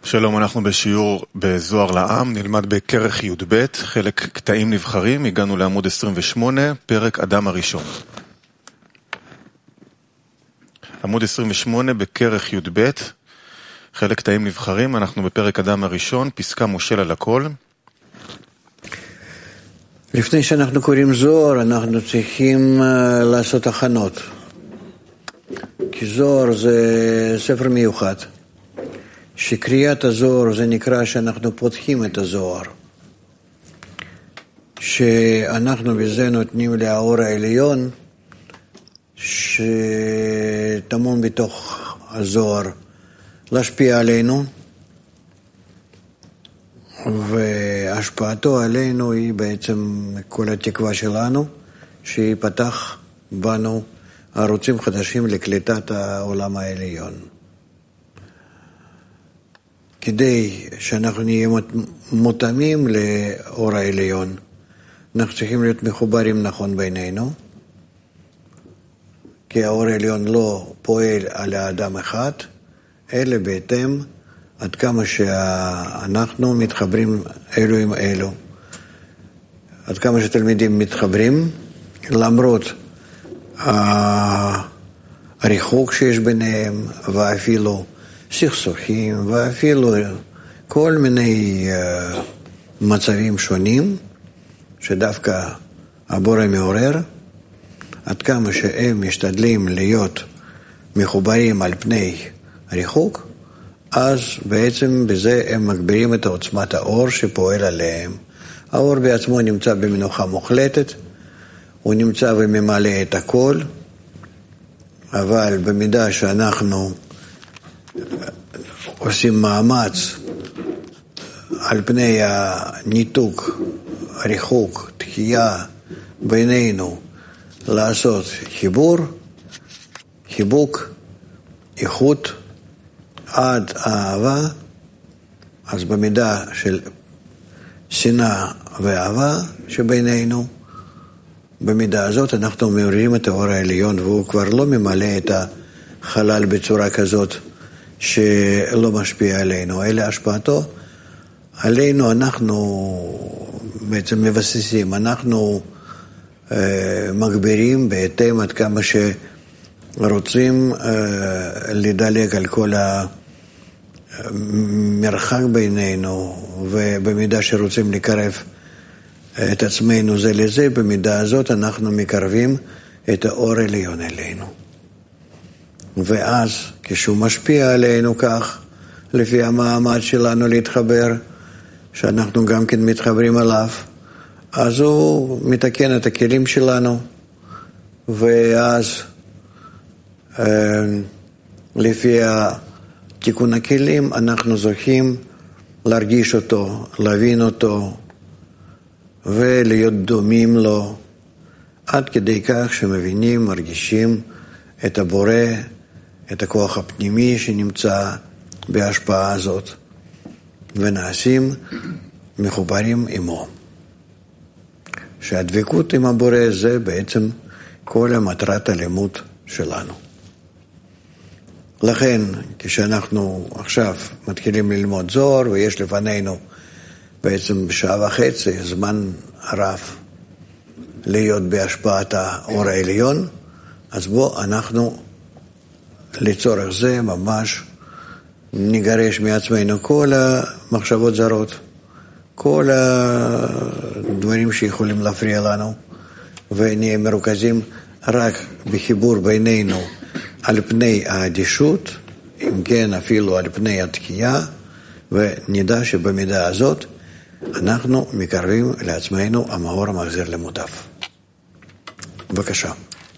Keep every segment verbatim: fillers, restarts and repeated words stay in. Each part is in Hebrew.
שלום, אנחנו בשיעור בזוהר לעם, נלמד בכרך י' ב', חלק קטעים נבחרים, הגענו לעמוד עשרים ושמונה, פרק אדם הראשון. עמוד עשרים ושמונה בכרך י' ב', חלק קטעים נבחרים, אנחנו בפרק אדם הראשון, פסקה מושל על הכל. לפני שאנחנו קוראים זוהר, אנחנו צריכים לעשות הכנות. כי זוהר זה ספר מיוחד. שקריאת הזוהר זה נקרא שאנחנו פותחים את הזוהר. שאנחנו בזה נותנים לאור העליון שטמון בתוך הזוהר להשפיע עלינו, והשפעתו עלינו היא בעצם כל התקווה שלנו, שיפתח בנו ערוצים חדשים לקליטת העולם העליון. כדי שאנחנו נהיה מותאמים לאור העליון, אנחנו צריכים להיות מחוברים נכון בינינו, כי האור העליון לא פועל על האדם אחד, אלא בהתאם עד כמה שאנחנו מתחברים אלו עם אלו. עד כמה שתלמידים מתחברים, למרות הריחוק שיש ביניהם, ואפילו סכסוכים, ואפילו כל מיני uh, מצבים שונים, שדווקא הבורא מעורר, עד כמה שהם משתדלים להיות מחוברים על פני ריחוק, אז בעצם בזה הם מגבירים את עוצמת האור שפועל עליהם. האור בעצמו נמצא במנוחה מוחלטת, הוא נמצא וממלא את הכל, אבל במידה שאנחנו עושים מאמץ על פני הניתוק, הריחוק, תחייה בינינו, לעשות חיבור, חיבוק, איכות, עד האהבה, אז במידה של שנאה ואהבה שבינינו, במידה הזאת אנחנו מעוררים את האור העליון, והוא כבר לא ממלא את החלל בצורה כזאת שלא משפיע עלינו, אלא השפעתו עלינו אנחנו בעצם מבססים, אנחנו אה, מגבירים בהתאם עד כמה שרוצים אה, לדלג על כל המרחק בינינו, ובמידה שרוצים לקרב את עצמנו זה לזה, במידה הזאת אנחנו מקרבים את האור העליון אלינו. ואז כשהוא משפיע עלינו כך, לפי המעמד שלנו להתחבר, שאנחנו גם כן מתחברים עליו, אז הוא מתקן את הכלים שלנו, ואז לפי תיקון הכלים אנחנו זוכים להרגיש אותו, להבין אותו, ולהיות דומים לו, עד כדי כך שמבינים, מרגישים את הבורא, את הכוח הפנימי שנמצא בהשפעה הזאת, ונעשים מחוברים עמו. שהדבקות עם הבורא זה בעצם כל המטרת הלימוד שלנו. לכן, כשאנחנו עכשיו מתחילים ללמוד זוהר, ויש לפנינו בעצם בשעה וחצי, זמן רב להיות בהשפעת האור העליון, אז בוא אנחנו לצורך זה ממש נגרש מעצמנו כל המחשבות זרות, כל הדברים שיכולים להפריע לנו, ונהיה מרוכזים רק בחיבור בינינו על פני האדישות, אם כן אפילו על פני התקיעה, ונדע שבמידה הזאת אנחנו מקרבים לעצמנו המאור המחזיר למוטב. בבקשה.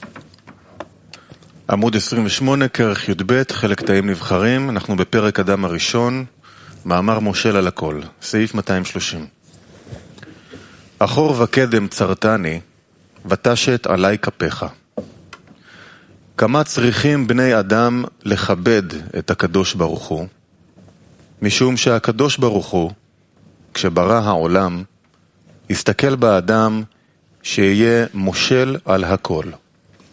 עמוד עשרים ושמונה, כרך י' ב', חלק קטעים נבחרים, אנחנו בפרק אדם הראשון, מאמר מושל על הכל, סעיף מאתיים ושלושים. אחור וקדם צרתני, ותשת עלי כפיך. כמה צריכים בני אדם לכבד את הקדוש ברוך הוא, משום שהקדוש ברוך הוא, כשברא העולם, הסתכל באדם שיהיה מושל על הכל.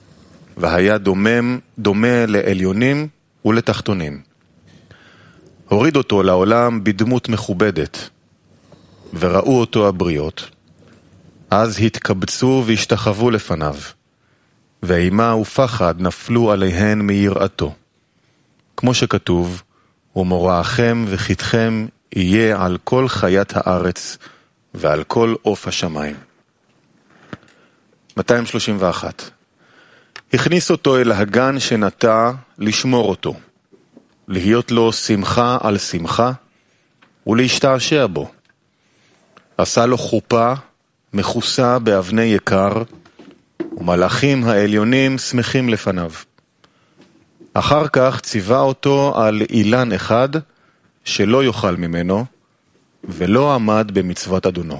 והיה דומם, דומה לעליונים ולתחתונים. הוריד אותו לעולם בדמות מכובדת, וראו אותו הבריות. אז התקבצו והשתחוו לפניו, ואימה ופחד נפלו עליהן מיראתו. כמו שכתוב, ומוראכם וחיתכם יהיה על כל חיית הארץ ועל כל עוף השמיים. מאתיים שלושים ואחת. הכניס אותו אל הגן שנטע לשמור אותו, להיות לו שמחה על שמחה ולהשתעשע בו. עשה לו חופה מכוסה באבני יקר, ומלאכים העליונים שמחים לפניו. אחר כך ציווה אותו על אילן אחד שלא יאכל ממנו, ולא עמד במצוות אדונו.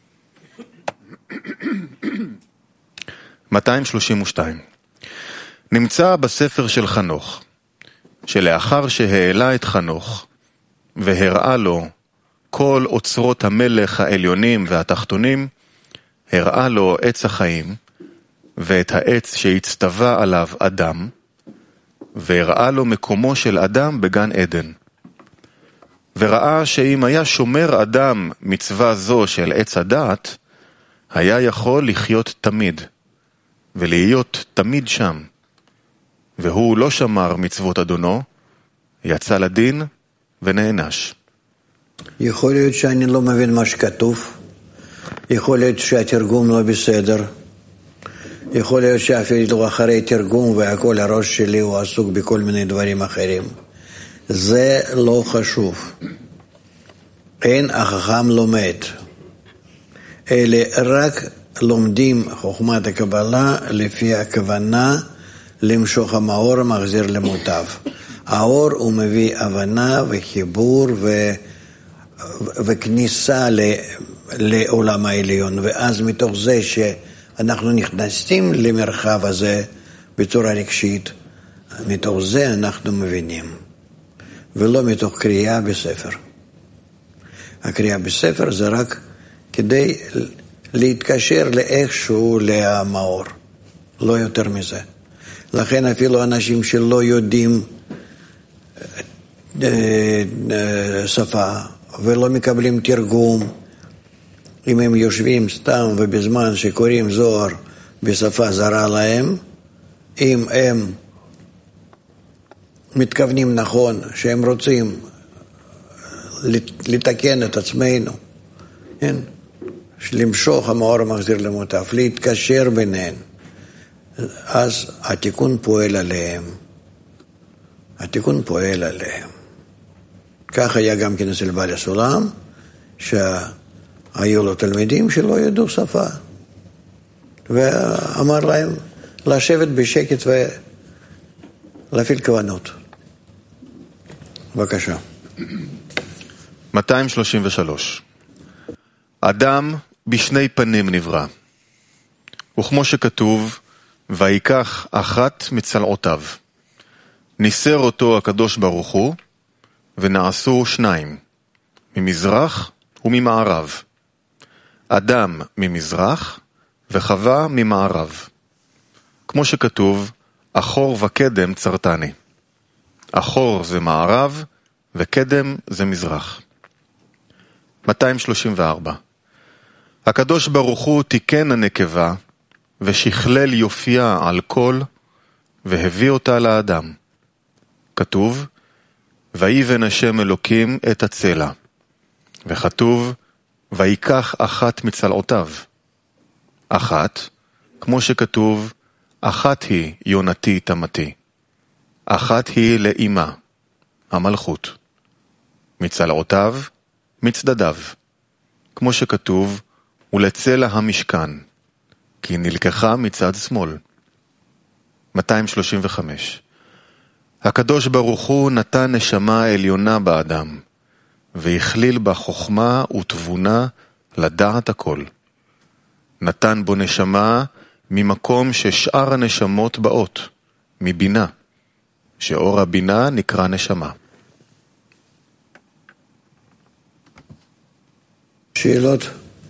מאתיים שלושים ושתיים. נמצא בספר של חנוך, שלאחר שהעלה את חנוך, והראה לו כל אוצרות המלך העליונים והתחתונים, הראה לו עץ החיים, ואת העץ שהצטווה עליו אדם, והראה לו מקומו של אדם בגן עדן. וראה שאם היה שומר אדם מצווה זו של עץ הדעת, היה יכול לחיות תמיד, ולהיות תמיד שם. והוא לא שמר מצוות אדונו, יצא לדין ונענש. יכול להיות שאני לא מבין מה שכתוב, יכול להיות שהתרגום לא בסדר, יכול להיות שאפילו אחרי תרגום והכל הראש שלי הוא עסוק בכל מיני דברים אחרים. זה לא חשוב. אין החכם לומד. אלה רק לומדים חוכמת הקבלה לפי הכוונה למשוך המאור מחזיר למוטב. האור הוא מביא הבנה וחיבור ו... וכניסה ל... לעולם העליון, ואז מתוך זה שאנחנו נכנסים למרחב הזה בצורה רגשית, מתוך זה אנחנו מבינים, ולא מתוך קריאה בספר. הקריאה בספר זה רק כדי להתקשר לאיכשהו למאור, לא יותר מזה. לכן אפילו אנשים שלא יודעים שפה ולא מקבלים תרגום, אם הם יושבים סתם ובזמן שקוראים זוהר בשפה זרה להם, אם הם מתכוונים נכון, שהם רוצים לתקן את עצמנו, כן? למשוך המאור המחזיר למוטב, להתקשר ביניהם, אז התיקון פועל עליהם. התיקון פועל עליהם. כך היה גם כן אצל בעל הסולם, שהיו לו תלמידים שלא ידעו שפה. ואמר להם לשבת בשקט ולהפעיל כוונות. בבקשה. מאתיים שלושים ושלוש. אדם בשני פנים נברא, וכמו שכתוב, ויקח אחת מצלעותיו. ניסר אותו הקדוש ברוך הוא, ונעשו שניים, ממזרח וממערב. אדם ממזרח, וחווה ממערב. כמו שכתוב, אחור וקדם צרתני. אחור זה מערב, וקדם זה מזרח. מאתיים שלושים וארבע. הקדוש ברוך הוא תיקן הנקבה, ושכלל יופייה על כל, והביא אותה לאדם. כתוב, ויבן השם אלוקים את הצלע. וכתוב, ויקח אחת מצלעותיו. אחת, כמו שכתוב, אחת היא יונתי תמתי. אחת היא לאימה, המלכות. מצלעותיו, מצדדיו. כמו שכתוב, ולצלע המשכן, כי נלקחה מצד שמאל. מאתיים שלושים וחמש. הקדוש ברוך הוא נתן נשמה עליונה באדם, והכליל בה חוכמה ותבונה לדעת הכל. נתן בו נשמה ממקום ששאר הנשמות באות, מבינה, שאור הבינה נקרא נשמה. שאלות?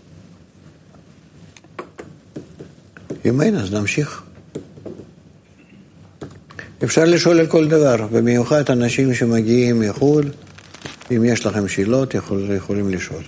אם אין, אז נמשיך. אפשר לשאול על כל דבר, במיוחד אנשים שמגיעים מחו"ל, אם יש לכם שאלות, יכול, יכולים לשאול.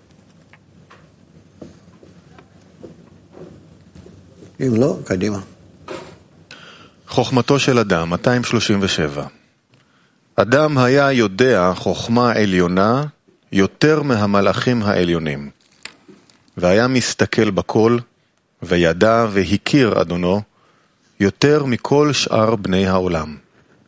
אם לא, קדימה. חוכמתו של אדם, מאתיים שלושים ושבע. אדם היה יודע חוכמה עליונה יותר מהמלאכים העליונים, והיה מסתכל בכל, וידע והכיר אדונו, יותר מכל שאר בני העולם.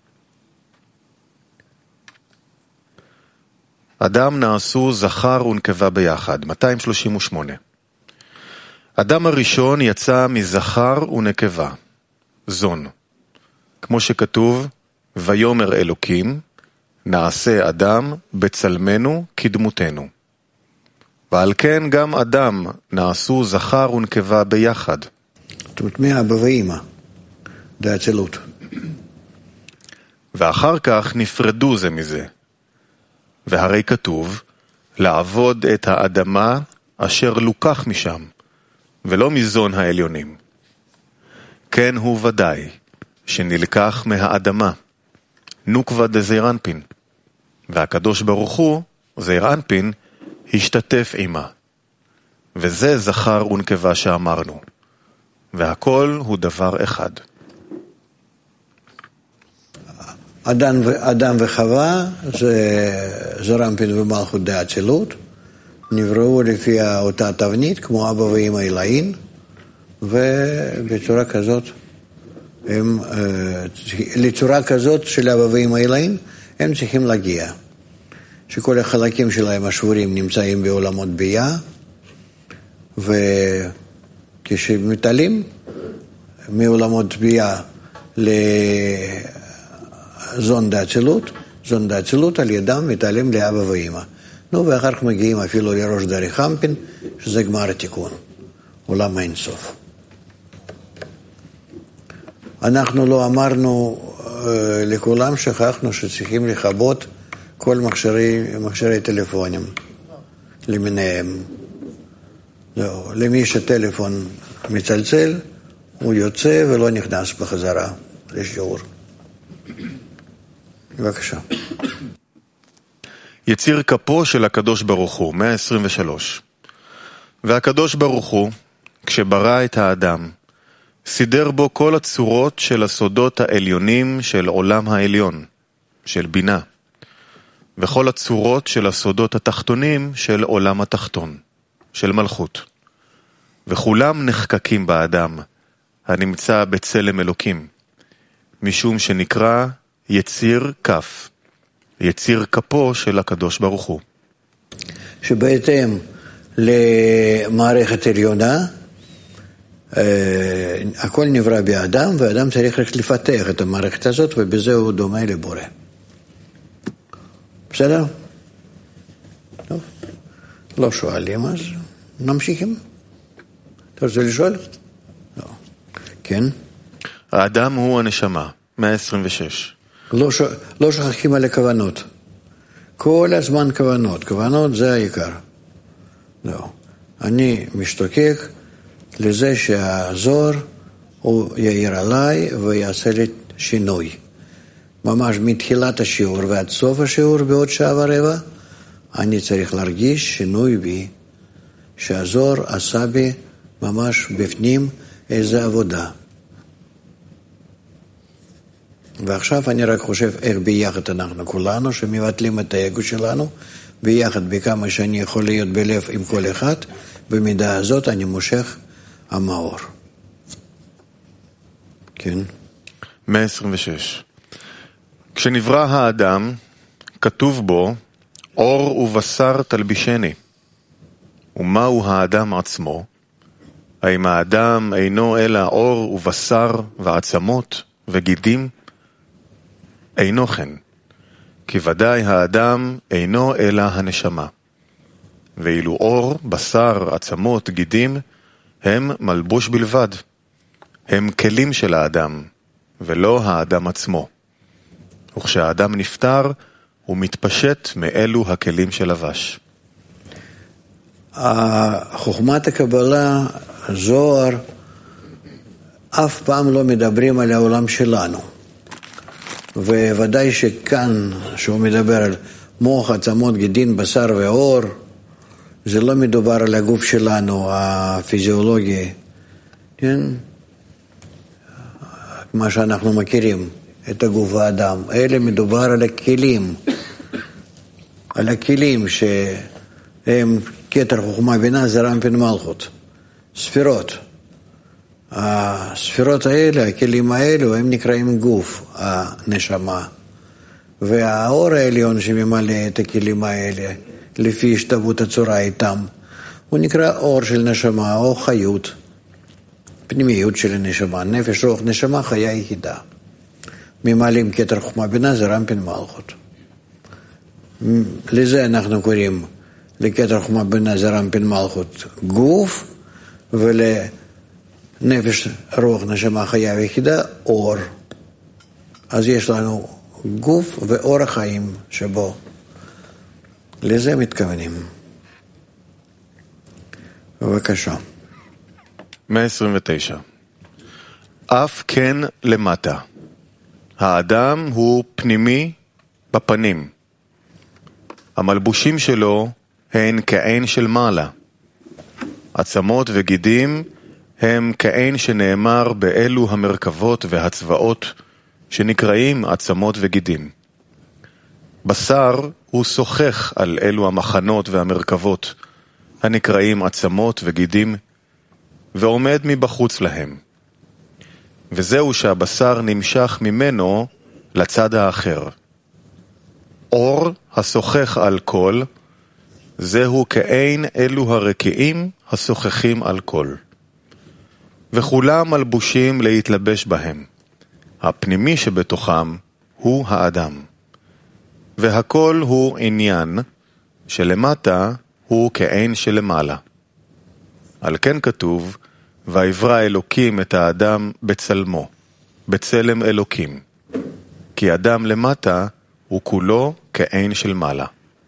אדם נעשו זכר ונקבה ביחד, מאתיים שלושים ושמונה. אדם הראשון יצא מזכר ונקבה, זון. כמו שכתוב, ויאמר אלוקים, נעשה אדם בצלמנו כדמותנו. ועל כן גם אדם נעשו זכר ונקבה ביחד. זאת אומרת, מאבא ואמא, זה האצילות. ואחר כך נפרדו זה מזה. והרי כתוב, לעבוד את האדמה אשר לוקח משם, ולא מזון העליונים. כן הוא ודאי, שנלקח מהאדמה, נוקבה דזעיר אנפין, והקדוש ברוך הוא, זעיר אנפין, השתתף עמה. וזה זכר ונקבה שאמרנו, והכל הוא דבר אחד. אדם, אדם וחווה זה זעיר אנפין ומלכות דאצילות, נבראו לפי אותה תבנית, כמו אבא ואמא אלוהים, ובצורה כזאת, הם, לצורה כזאת של אבא ואמא אלוהים, הם צריכים להגיע. שכל החלקים שלהם השבורים נמצאים בעולמות בייה, וכשמתעלים מעולמות בייה לזון דאצילות, זון דאצילות על ידם מתעלים לאבא ואמא. נו, ואחר כך מגיעים אפילו לראש דרך אנפין, שזה גמר התיקון, עולם אין סוף. אנחנו לא אמרנו אה, לכולם, שכחנו שצריכים לכבות כל מכשירי, מכשירי טלפונים למיניהם. לא, למי שטלפון מצלצל, הוא יוצא ולא נכנס בחזרה לשיעור. בבקשה. יציר כפו של הקדוש ברוך הוא, מאה עשרים ושלוש. והקדוש ברוך הוא, כשברא את האדם, סידר בו כל הצורות של הסודות העליונים של עולם העליון, של בינה, וכל הצורות של הסודות התחתונים של עולם התחתון, של מלכות. וכולם נחקקים באדם, הנמצא בצלם אלוקים, משום שנקרא יציר כף, יציר כפו של הקדוש ברוך הוא. שבהתאם למערכת עליונה, הכל נברא באדם, ואדם צריך רק לפתח את המערכת הזאת, ובזה הוא דומה לבורא. בסדר? טוב. לא שואלים, אז נמשיכים. אתה רוצה לשאול? לא. כן? האדם הוא הנשמה, מאה עשרים ושש. לא, ש... לא שכחים על הכוונות. כל הזמן כוונות. כוונות זה העיקר. לא. אני משתוקק לזה שהזוהר הוא יעיר עליי ויעשה לי שינוי. ממש מתחילת השיעור ועד סוף השיעור בעוד שעה ורבע, אני צריך להרגיש שינוי בי, שהזוהר עשה בי ממש בפנים איזו עבודה. ועכשיו אני רק חושב איך ביחד אנחנו כולנו, שמבטלים את האגו שלנו, ביחד בכמה שאני יכול להיות בלב עם כל אחד, במידה הזאת אני מושך המאור. כן. מאה עשרים ושש. כשנברא האדם, כתוב בו, אור ובשר תלבישני. ומהו האדם עצמו? האם האדם אינו אלא אור ובשר ועצמות וגידים? אינו כן, כי ודאי האדם אינו אלא הנשמה. ואילו אור, בשר, עצמות, גידים, הם מלבוש בלבד. הם כלים של האדם, ולא האדם עצמו. וכשהאדם נפטר, הוא מתפשט מאלו הכלים שלבש. חוכמת הקבלה, זוהר, אף פעם לא מדברים על העולם שלנו. וודאי שכאן, שהוא מדבר על מוח, עצמות, גידין, בשר ועור, זה לא מדובר על הגוף שלנו, הפיזיולוגי, כן? מה שאנחנו מכירים, את הגוף האדם. אלה מדובר על הכלים, על הכלים שהם כתר חוכמה בינה זרע אנפין מלכות, ספירות. הספירות האלה, הכלים האלו, הם נקראים גוף, הנשמה. והאור העליון שממלא את הכלים האלה, לפי השתוות הצורה איתם, הוא נקרא אור של נשמה או חיות, פנימיות של הנשמה, נפש, רוח, נשמה, חיה יחידה. ממלאים כתר חוכמה בינה זרע אנפין מלכות. לזה אנחנו קוראים לכתר חוכמה בינה זרע אנפין מלכות גוף, ולנפש, רוח, נשמה, חיה יחידה אור. אז יש לנו גוף ואור החיים שבו. לזה מתכוונים. בבקשה. מאה עשרים ותשע. אף כן למטה. האדם הוא פנימי בפנים. המלבושים שלו הן כעין של מעלה. עצמות וגידים הם כעין שנאמר באלו המרכבות והצבאות שנקראים עצמות וגידים. בשר הוא שוחך על אלו המחנות והמרכבות הנקראים עצמות וגידים ועומד מבחוץ להם. וזהו שהבשר נמשך ממנו לצד האחר. אור השוחך על כל, זהו כעין אלו הרקיעים השוחכים על כל. וכולם מלבושים להתלבש בהם. הפנימי שבתוכם הוא האדם. והכל הוא עניין שלמטה הוא כעין שלמעלה. על כן כתוב, ויברא אלוקים את האדם בצלמו, בצלם אלוקים. כי אדם למטה הוא כולו כעין של מעלה.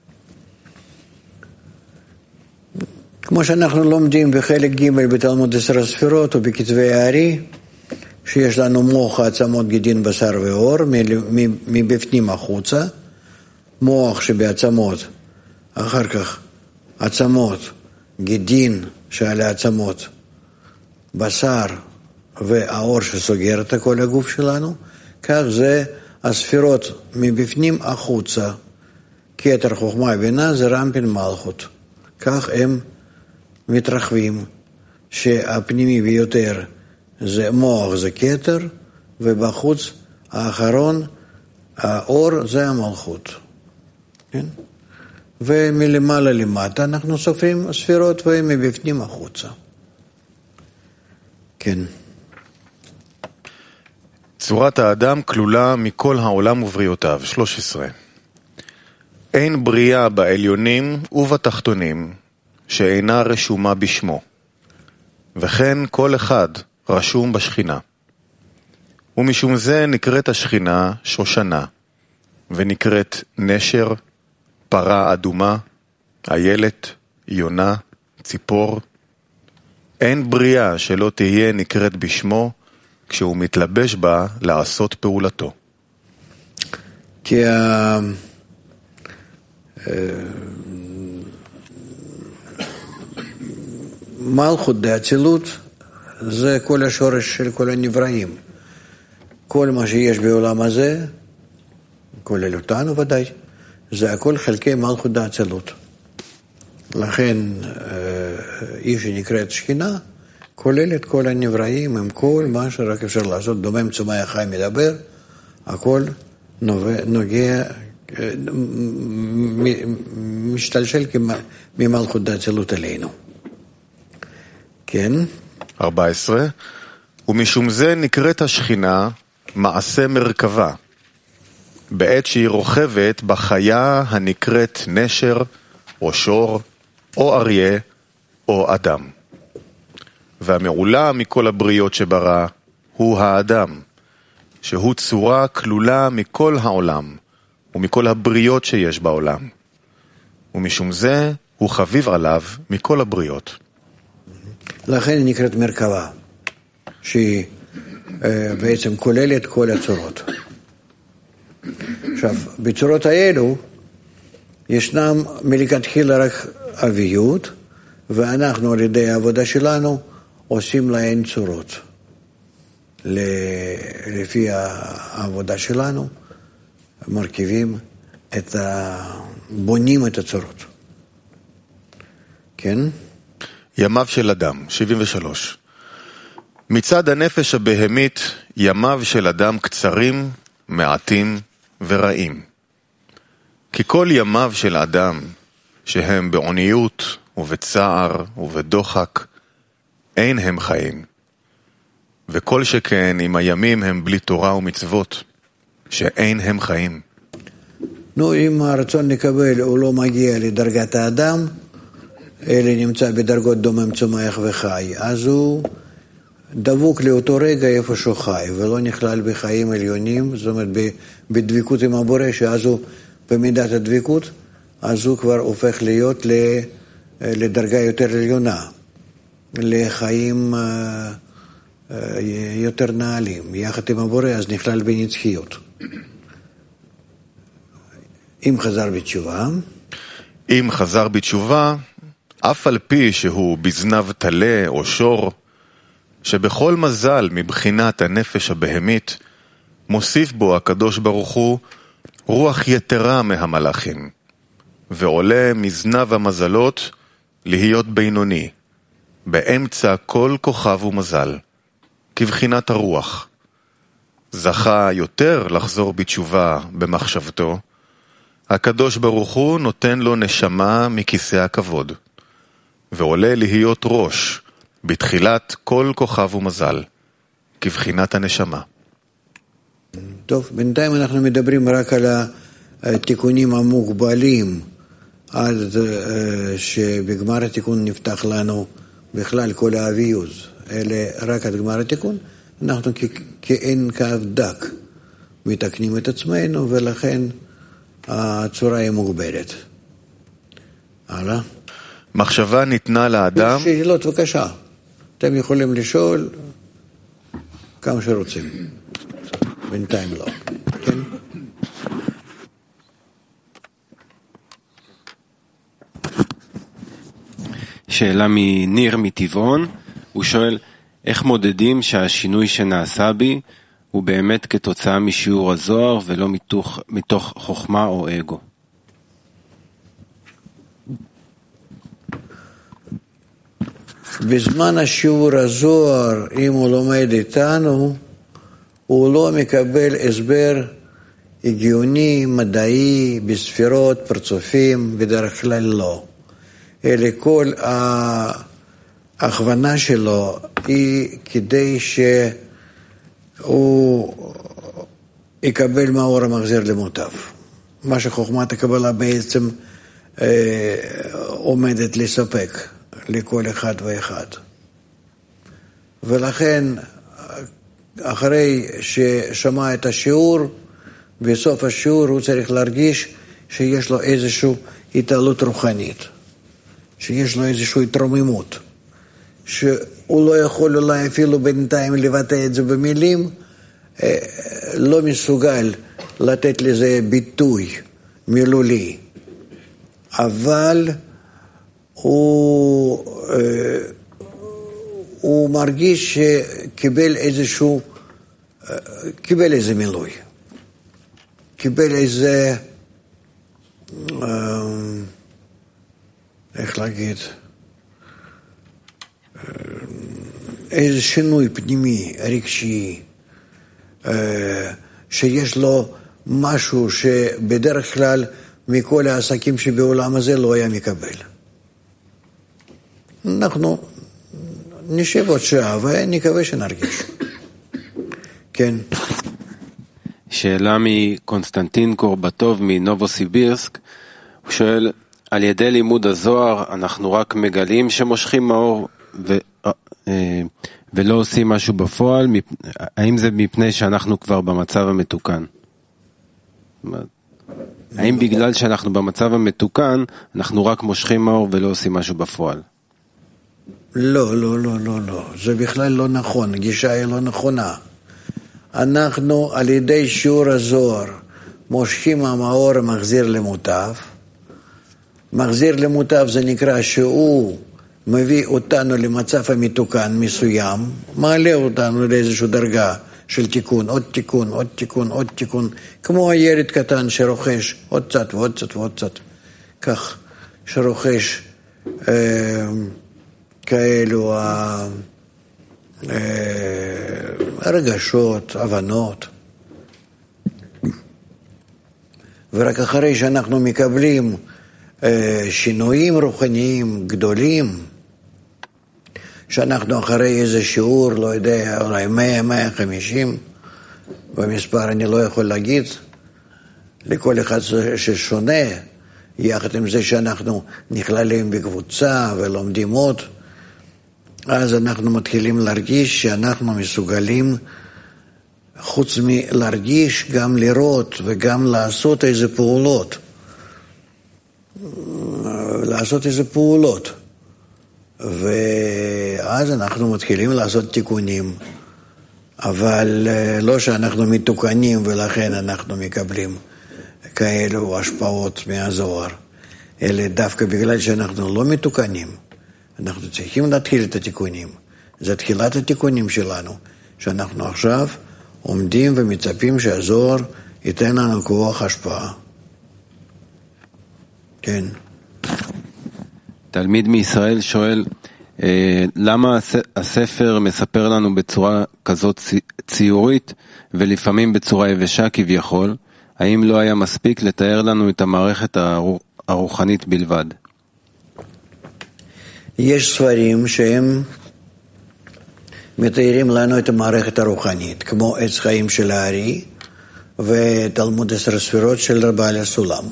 כמו שאנחנו לומדים בחלק ג' בתלמוד עשר הספירות ובכתבי הארי, שיש לנו מוח, עצמות, גידין, בשר ואור, מבפנים החוצה, מוח שבעצמות, אחר כך עצמות, גידין שעל העצמות, בשר והאור שסוגר את כל הגוף שלנו, כך זה הספירות מבפנים החוצה, כתר חוכמה בינה זרע אנפין מלכות. כך הם מתרחבים, שהפנימי ביותר זה מוח, זה כתר, ובחוץ האחרון, האור זה המלכות. כן? ומלמעלה למטה אנחנו סופרים ספירות והם מבפנים החוצה. כן. צורת האדם כלולה מכל העולם ובריאותיו. שלוש עשרה. אין בריאה בעליונים ובתחתונים שאינה רשומה בשמו, וכן כל אחד רשום בשכינה. ומשום זה נקראת השכינה שושנה, ונקראת נשר, פרה אדומה, איילת, יונה, ציפור. אין בריאה שלא תהיה נקראת בשמו, כשהוא מתלבש בה לעשות פעולתו. כי מלכות דאצילות זה כל השורש של כל הנבראים. כל מה שיש בעולם הזה, כולל אותנו ודאי, זה הכל חלקי מלכות דאצילות. לכן היא שנקראת שכינה, כולל את כל הנבראים עם כל מה שרק אפשר לעשות, דומם צומח חי מדבר, הכל נוגע, משתלשל ממלכות דאצילות עלינו. כן? ארבע עשרה. ומשום זה נקראת השכינה מעשה מרכבה, בעת שהיא רוכבת בחיה הנקראת נשר או שור או אריה או אדם. והמעולה מכל הבריות שברא הוא האדם, שהוא צורה כלולה מכל העולם ומכל הבריות שיש בעולם. ומשום זה הוא חביב עליו מכל הבריות. לכן היא נקראת מרכבה, שהיא בעצם כוללת כל הצורות. עכשיו, בצורות האלו ישנם מלכתחילה רק אביות, ואנחנו על ידי העבודה שלנו עושים להן צורות. לפי העבודה שלנו, מרכיבים את ה... בונים את הצורות. כן? ימיו של אדם, שבעים ושלוש. מצד הנפש הבהמית, ימיו של אדם קצרים, מעטים ורעים. כי כל ימיו של אדם, שהם בעוניות ובצער ובדוחק, אין הם חיים. וכל שכן אם הימים הם בלי תורה ומצוות, שאין הם חיים. נו, אם הרצון לקבל הוא לא מגיע לדרגת האדם, אלא נמצא בדרגות דומם צומח וחי, אז הוא דבוק לאותו רגע איפה שהוא חי, ולא נכלל בחיים עליונים, זאת אומרת בדביקות עם הבורא, שאז הוא במידת הדביקות, אז הוא כבר הופך להיות לדרגה יותר עליונה, לחיים יותר נעלים, יחד עם הבורא, אז נכלל בנצחיות. אם חזר בתשובה, אם חזר בתשובה, אף על פי שהוא בזנב תלה או שור, שבכל מזל מבחינת הנפש הבהמית, מוסיף בו הקדוש ברוך הוא רוח יתרה מהמלאכים, ועולה מזנב המזלות להיות בינוני, באמצע כל כוכב ומזל, כבחינת הרוח. זכה יותר לחזור בתשובה במחשבתו, הקדוש ברוך הוא נותן לו נשמה מכיסא הכבוד, ועולה להיות ראש בתחילת כל כוכב ומזל, כבחינת הנשמה. טוב, בינתיים אנחנו מדברים רק על התיקונים המוגבלים, עד שבגמר התיקון נפתח לנו בכלל כל האביות, אלה רק עד גמר התיקון, אנחנו כאין קו דק מתקנים את עצמנו, ולכן הצורה היא מוגבלת. הלאה. מחשבה ניתנה לאדם. שאלות בבקשה. אתם יכולים לשאול כמה שרוצים. בינתיים לא. כן? שאלה מניר מטבעון. הוא שואל, איך מודדים שהשינוי שנעשה בי הוא באמת כתוצאה משיעור הזוהר ולא מתוך, מתוך חוכמה או אגו? בזמן השיעור הזוהר, אם הוא לומד איתנו, הוא לא מקבל הסבר הגיוני, מדעי, בספירות, פרצופים, בדרך כלל לא. אלא כל ההכוונה שלו היא כדי שהוא יקבל מאור המחזיר למוטב. מה שחוכמת הקבלה בעצם אה, עומדת לספק לכל אחד ואחד. ולכן, אחרי ששמע את השיעור, בסוף השיעור הוא צריך להרגיש שיש לו איזושהי התעלות רוחנית, שיש לו איזושהי התרוממות, שהוא לא יכול אולי אפילו בינתיים לבטא את זה במילים, לא מסוגל לתת לזה ביטוי מילולי, אבל הוא, הוא מרגיש שקיבל איזשהו, קיבל איזה מילוי, קיבל איזה, איך להגיד, איזה שינוי פנימי, רגשי, שיש לו משהו שבדרך כלל מכל העסקים שבעולם הזה לא היה מקבל. אנחנו נשב עוד שעה ונקווה שנרגיש. כן. שאלה מקונסטנטין קורבטוב מנובוסיבירסק. הוא שואל, על ידי לימוד הזוהר אנחנו רק מגלים שמושכים מאור ו... ולא עושים משהו בפועל? האם זה מפני שאנחנו כבר במצב המתוקן? האם בגלל שאנחנו במצב המתוקן אנחנו רק מושכים מאור ולא עושים משהו בפועל? לא, לא, לא, לא, לא. זה בכלל לא נכון. גישה היא לא נכונה. אנחנו על ידי שיעור הזוהר מושכים המאור המחזיר למוטב, מחזיר למוטב זה נקרא שהוא מביא אותנו למצב המתוקן מסוים, מעלה אותנו לאיזושהי דרגה של תיקון, עוד תיקון, עוד תיקון, עוד תיקון, כמו הילד קטן שרוכש עוד קצת ועוד קצת ועוד קצת, כך שרוכש אה, כאלו אה, אה, הרגשות, הבנות. ורק אחרי שאנחנו מקבלים אה, שינויים רוחניים גדולים, שאנחנו אחרי איזה שיעור, לא יודע, אולי מאה, מאה וחמישים, במספר אני לא יכול להגיד, לכל אחד ששונה, יחד עם זה שאנחנו נכללים בקבוצה ולומדים עוד, אז אנחנו מתחילים להרגיש שאנחנו מסוגלים, חוץ מלהרגיש, גם לראות וגם לעשות איזה פעולות. לעשות איזה פעולות. ואז אנחנו מתחילים לעשות תיקונים, אבל לא שאנחנו מתוקנים ולכן אנחנו מקבלים כאלו השפעות מהזוהר, אלא דווקא בגלל שאנחנו לא מתוקנים, אנחנו צריכים להתחיל את התיקונים. זה תחילת התיקונים שלנו, שאנחנו עכשיו עומדים ומצפים שהזוהר ייתן לנו כוח השפעה. כן. תלמיד מישראל שואל, למה הספר מספר לנו בצורה כזאת ציורית ולפעמים בצורה יבשה כביכול? האם לא היה מספיק לתאר לנו את המערכת הרוחנית בלבד? יש ספרים שהם מתארים לנו את המערכת הרוחנית, כמו עץ חיים של הארי ותלמוד עשר ספירות של רב בעל הסולם.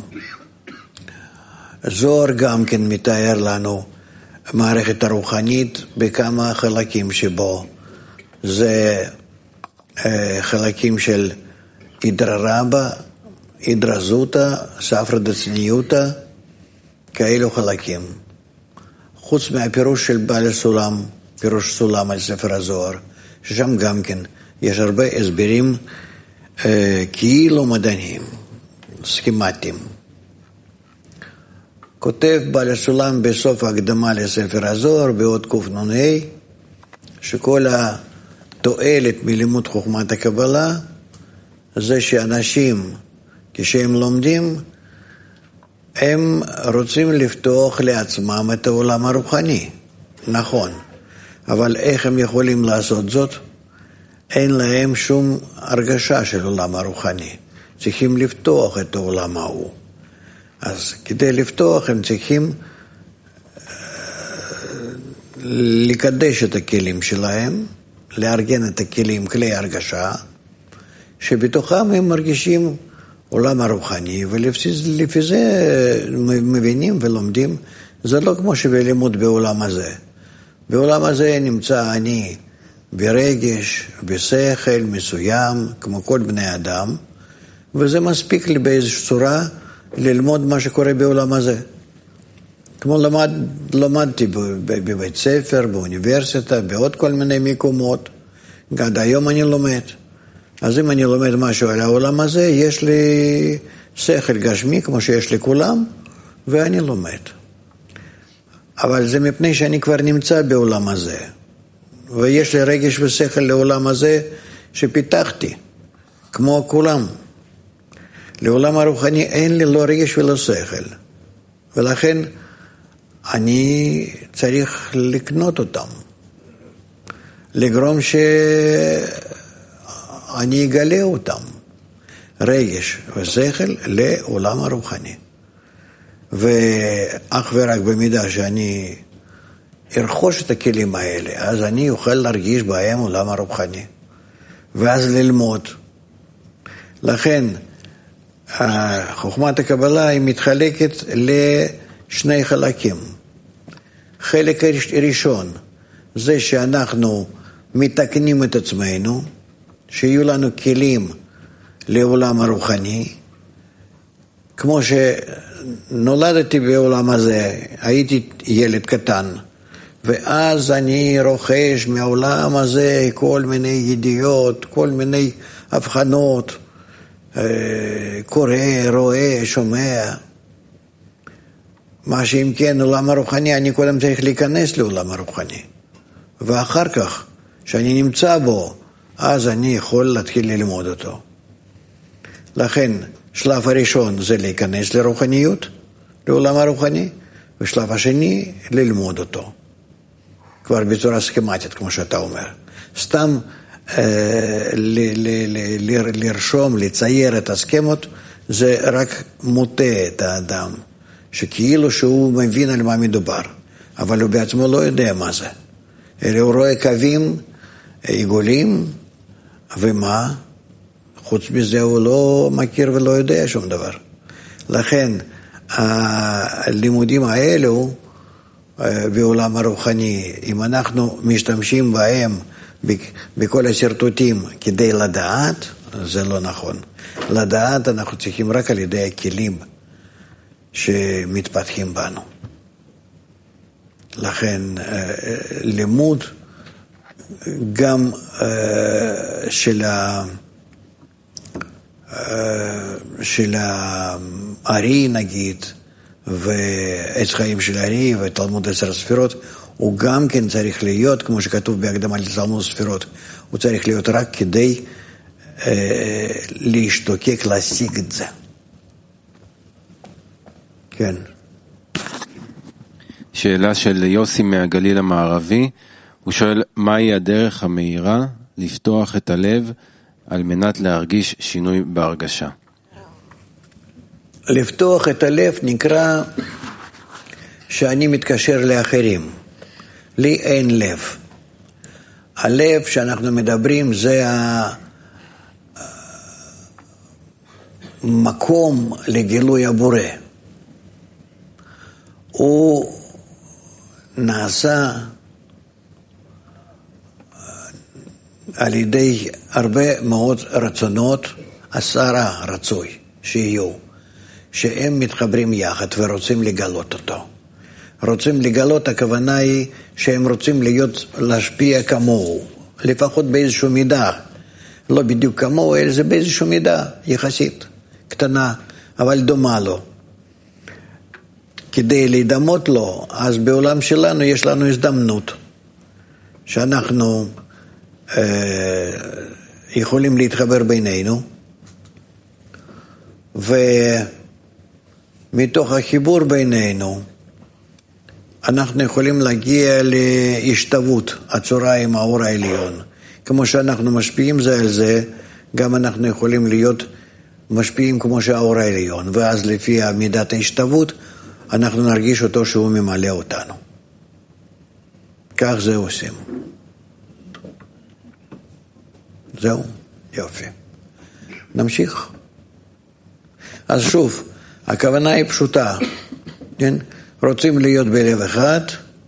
זוהר גם כן מתאר לנו מערכת הרוחנית בכמה חלקים שבו. זה אה, חלקים של אידרא רבא, אידרא זוטא, ספרא דצניותא, כאלו חלקים. חוץ מהפירוש של בעל הסולם, פירוש סולם על ספר הזוהר, ששם גם כן יש הרבה הסברים אה, כאילו מדענים, סכמטיים. כותב בעל הסולם בסוף ההקדמה לספר הזוהר, בעוד קנ"ה, שכל התועלת מלימוד חוכמת הקבלה, זה שאנשים, כשהם לומדים, הם רוצים לפתוח לעצמם את העולם הרוחני. נכון. אבל איך הם יכולים לעשות זאת? אין להם שום הרגשה של עולם הרוחני. צריכים לפתוח את העולם ההוא. אז כדי לפתוח הם צריכים לקדש את הכלים שלהם, לארגן את הכלים, כלי הרגשה, שבתוכם הם מרגישים עולם הרוחני, ולפי זה מבינים ולומדים. זה לא כמו שבלימוד בעולם הזה. בעולם הזה נמצא אני ברגש, בשכל מסוים, כמו כל בני אדם, וזה מספיק לי באיזושהי צורה ללמוד מה שקורה בעולם הזה. כמו למד, למדתי בבית ספר, באוניברסיטה, בעוד כל מיני מקומות. עד היום אני לומד. אז אם אני לומד משהו על העולם הזה, יש לי שכל גשמי כמו שיש לכולם, ואני לומד. אבל זה מפני שאני כבר נמצא בעולם הזה. ויש לי רגש ושכל לעולם הזה שפיתחתי, כמו כולם. לעולם הרוחני אין לי לא רגש ולא שכל. ולכן אני צריך לקנות אותם. לגרום שאני אגלה אותם. רגש ושכל לעולם הרוחני. ואך ורק במידה שאני ארכוש את הכלים האלה, אז אני אוכל להרגיש בהם עולם הרוחני. ואז ללמוד. לכן, חוכמת הקבלה היא מתחלקת לשני חלקים. חלק ראשון, זה שאנחנו מתקנים את עצמנו, שיהיו לנו כלים לעולם הרוחני, כמו שנולדתי בעולם הזה, הייתי ילד קטן, ואז אני רוכש מהעולם הזה כל מיני ידיעות, כל מיני הבחנות, קורא, רואה, שומע. מה שאם כן עולם הרוחני, אני קודם צריך להיכנס לעולם הרוחני. ואחר כך, שאני נמצא בו, אז אני יכול להתחיל ללמוד אותו. לכן, שלב הראשון זה להיכנס לרוחניות, לעולם הרוחני, ושלב השני, ללמוד אותו. כבר בצורה סכמטית, כמו שאתה אומר. סתם אה, ל- ל- ל- לרשום, לצייר את הסכמות, זה רק מוטה את האדם, שכאילו שהוא מבין על מה מדובר, אבל הוא בעצמו לא יודע מה זה. אלא הוא רואה קווים, עיגולים, ומה? חוץ מזה הוא לא מכיר ולא יודע שום דבר. לכן, הלימודים האלו, בעולם הרוחני, אם אנחנו משתמשים בהם בכל השרטוטים כדי לדעת, זה לא נכון. לדעת אנחנו צריכים רק על ידי הכלים שמתפתחים בנו. לכן לימוד גם של ה... של הארי נגיד, ועץ חיים של הארי ותלמוד עשר הספירות, הוא גם כן צריך להיות, כמו שכתוב בהקדמה לתלמוד הספירות, הוא צריך להיות רק כדי אה, להשתוקק, להשיג את זה. כן. שאלה של יוסי מהגליל המערבי, הוא שואל, מהי הדרך המהירה לפתוח את הלב על מנת להרגיש שינוי בהרגשה? לפתוח את הלב נקרא שאני מתקשר לאחרים. לי אין לב. הלב שאנחנו מדברים זה המקום לגילוי הבורא. הוא נעשה על ידי הרבה מאוד רצונות, עשרה רצוי שיהיו, שהם מתחברים יחד ורוצים לגלות אותו. רוצים לגלות, הכוונה היא שהם רוצים להיות, להשפיע כמוהו, לפחות באיזשהו מידה. לא בדיוק כמוהו, אלא זה באיזשהו מידה, יחסית, קטנה, אבל דומה לו. כדי להידמות לו, אז בעולם שלנו יש לנו הזדמנות, שאנחנו אה, יכולים להתחבר בינינו, ומתוך החיבור בינינו, אנחנו יכולים להגיע להשתוות, הצורה עם האור העליון. כמו שאנחנו משפיעים זה על זה, גם אנחנו יכולים להיות משפיעים כמו שהאור העליון, ואז לפי מידת ההשתוות, אנחנו נרגיש אותו שהוא ממלא אותנו. כך זה עושים. זהו, יופי. נמשיך. אז שוב, הכוונה היא פשוטה, כן? רוצים להיות בלב אחד,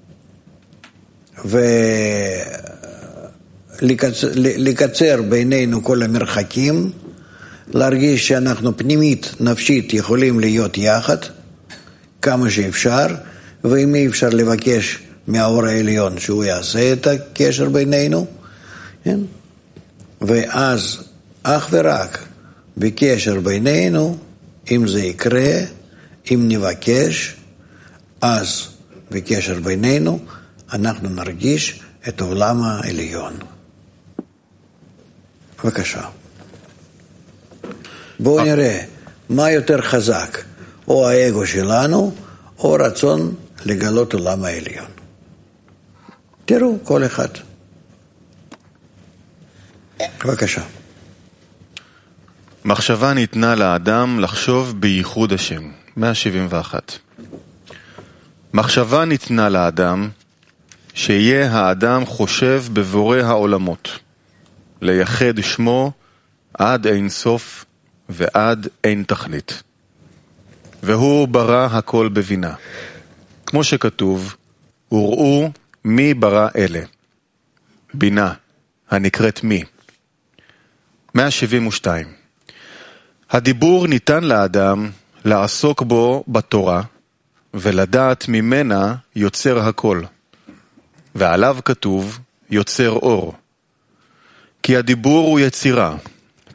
ולקצר בינינו כל המרחקים, להרגיש שאנחנו פנימית, נפשית, יכולים להיות יחד, כמה שאפשר, ואם אי אפשר לבקש מהאור העליון שהוא יעשה את הקשר בינינו, כן? ואז אך ורק בקשר בינינו, אם זה יקרה, אם נבקש, אז בקשר בינינו אנחנו נרגיש את העולם העליון. בבקשה. בואו נראה מה יותר חזק, או האגו שלנו, או רצון לגלות עולם העליון. תראו, כל אחד. בבקשה. מחשבה ניתנה לאדם לחשוב בייחוד השם. מאה שבעים ואחת. מחשבה ניתנה לאדם שיהיה האדם חושב בבורא העולמות, לייחד שמו עד אין סוף ועד אין תכלית. והוא ברא הכל בבינה. כמו שכתוב, וראו מי ברא אלה. בינה, הנקראת מי. מאה שבעים ושתיים. הדיבור ניתן לאדם לעסוק בו בתורה, ולדעת ממנה יוצר הכל. ועליו כתוב יוצר אור. כי הדיבור הוא יצירה,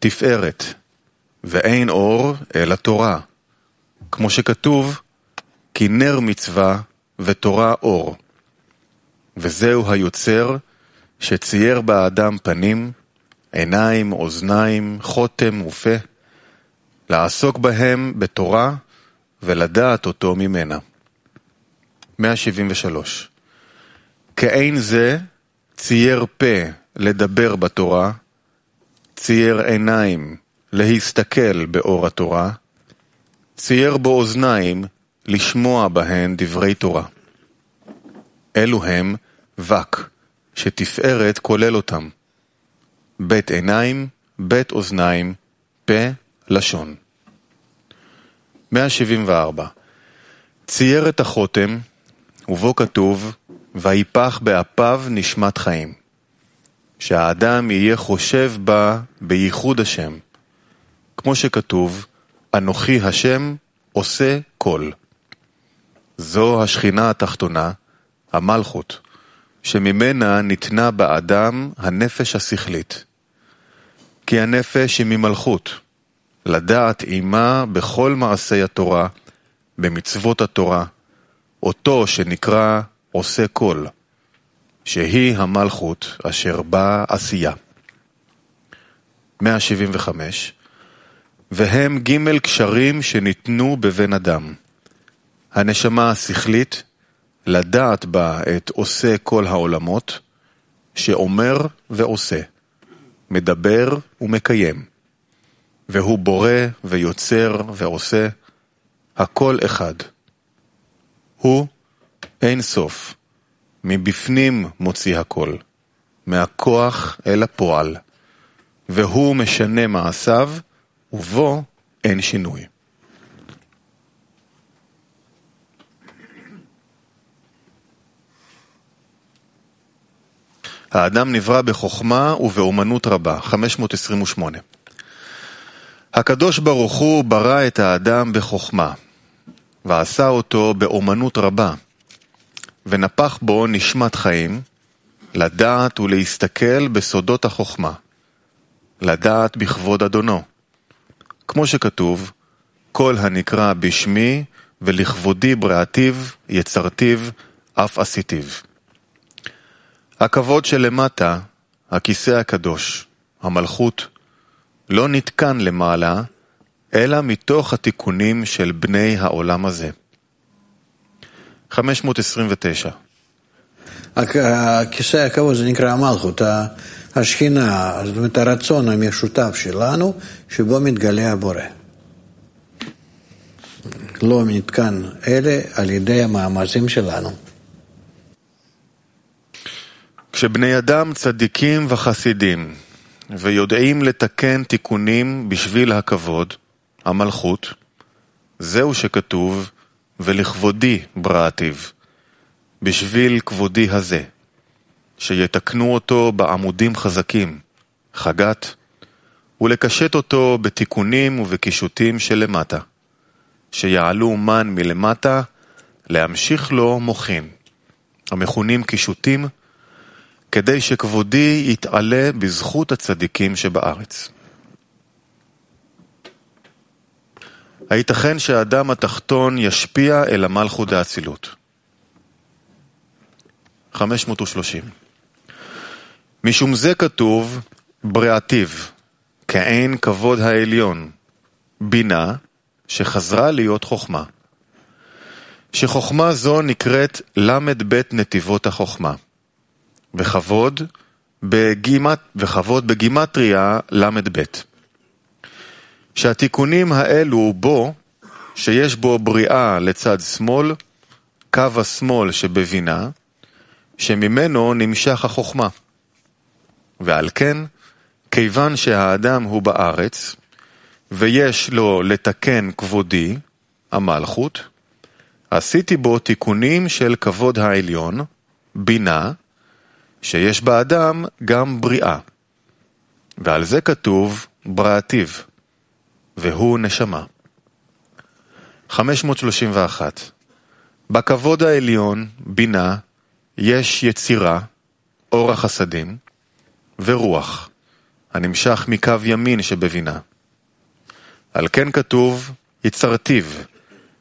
תפארת, ואין אור אלא תורה. כמו שכתוב, כי נר מצווה ותורה אור. וזהו היוצר שצייר באדם פנים, עיניים, אוזניים, חותם ופה, לעסוק בהם בתורה ולדעת אותו ממנה. מאה שבעים ושלוש. כאין זה צייר פה לדבר בתורה, צייר עיניים להסתכל באור התורה, צייר בו אוזניים לשמוע בהן דברי תורה. אלו הם וק, שתפארת כולל אותם. בית עיניים, בית אוזניים, פה, לשון. מאה שבעים וארבע. צייר את החותם, ובו כתוב, ויפח באפיו נשמת חיים. שהאדם יהיה חושב בה בייחוד השם. כמו שכתוב, אנוכי השם עושה כל. זו השכינה התחתונה, המלכות, שממנה ניתנה באדם הנפש השכלית. כי הנפש היא ממלכות, לדעת עימה בכל מעשי התורה, במצוות התורה, אותו שנקרא עושה כל, שהיא המלכות אשר בה עשייה. מאה שבעים וחמש. והם ג' קשרים שניתנו בבן אדם. הנשמה השכלית, לדעת בה את עושה כל העולמות, שאומר ועושה, מדבר ומקיים, והוא בורא ויוצר ועושה, הכל אחד. הוא אין סוף, מבפנים מוציא הכל, מהכוח אל הפועל, והוא משנה מעשיו, ובו אין שינוי. האדם נברא בחוכמה ובאומנות רבה. חמש מאות עשרים ושמונה. הקדוש ברוך הוא ברא את האדם בחוכמה, ועשה אותו באומנות רבה, ונפח בו נשמת חיים, לדעת ולהסתכל בסודות החוכמה, לדעת בכבוד אדונו. כמו שכתוב, כל הנקרא בשמי ולכבודי בראתיו, יצרתיו, אף עשיתיו. הכבוד שלמטה, הכיסא הקדוש, המלכות, לא נתקן למעלה, אלא מתוך התיקונים של בני העולם הזה. חמש מאות עשרים ותשע. הכיסא הכבוד זה נקרא המלכות, השכינה, זאת אומרת הרצון המשותף שלנו, שבו מתגלה הבורא. לא נתקן אלה על ידי המאמצים שלנו. כשבני אדם צדיקים וחסידים, ויודעים לתקן תיקונים בשביל הכבוד, המלכות, זהו שכתוב, ולכבודי בראתיו, בשביל כבודי הזה, שיתקנו אותו בעמודים חזקים, חגת, ולקשט אותו בתיקונים ובקישוטים שלמטה, שיעלו מן מלמטה, להמשיך לו מוחין, המכונים קישוטים, כדי שכבודי יתעלה בזכות הצדיקים שבארץ. הייתכן שהאדם התחתון ישפיע אל המלכות האצילות. חמש מאות ושלושים. משום זה כתוב בראתיו, כאין כבוד העליון, בינה שחזרה להיות חוכמה. שחוכמה זו נקראת למד בית נתיבות החוכמה. וכבוד בגימט, וכבוד בגימטריה למד בית. שהתיקונים האלו בו, שיש בו בריאה לצד שמאל, קו השמאל שבבינה, שממנו נמשך החוכמה. ועל כן, כיוון שהאדם הוא בארץ, ויש לו לתקן כבודי, המלכות, עשיתי בו תיקונים של כבוד העליון, בינה, שיש באדם גם בריאה. ועל זה כתוב בראתיו, והוא נשמה. חמש מאות שלושים ואחת. בכבוד העליון, בינה, יש יצירה, אור החסדים, ורוח, הנמשך מקו ימין שבבינה. על כן כתוב יצרתיו,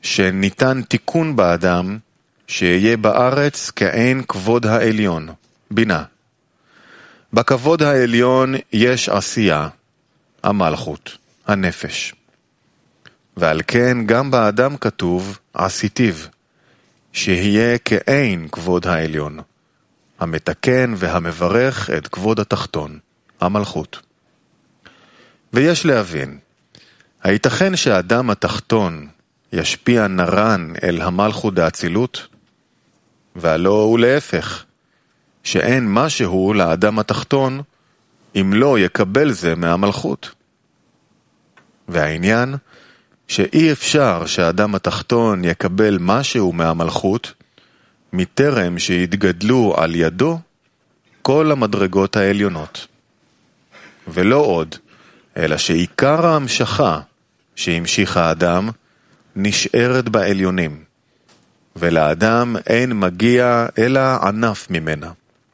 שניתן תיקון באדם שיהיה בארץ כאין כבוד העליון, בינה. בכבוד העליון יש עשייה, המלכות, הנפש. ועל כן גם באדם כתוב עשיתיו, שיהיה כאין כבוד העליון, המתקן והמברך את כבוד התחתון, המלכות. ויש להבין, הייתכן שהאדם התחתון ישפיע נרן אל המלכות דאצילות? והלא הוא להפך, שאין משהו לאדם התחתון אם לא יקבל זה מהמלכות. והעניין שאי אפשר שהאדם התחתון יקבל משהו מהמלכות מטרם שהתגדלו על ידו כל המדרגות העליונות. ולא עוד, אלא שעיקר ההמשכה שהמשיך האדם נשארת בעליונים, ולאדם אין מגיע אלא ענף ממנה.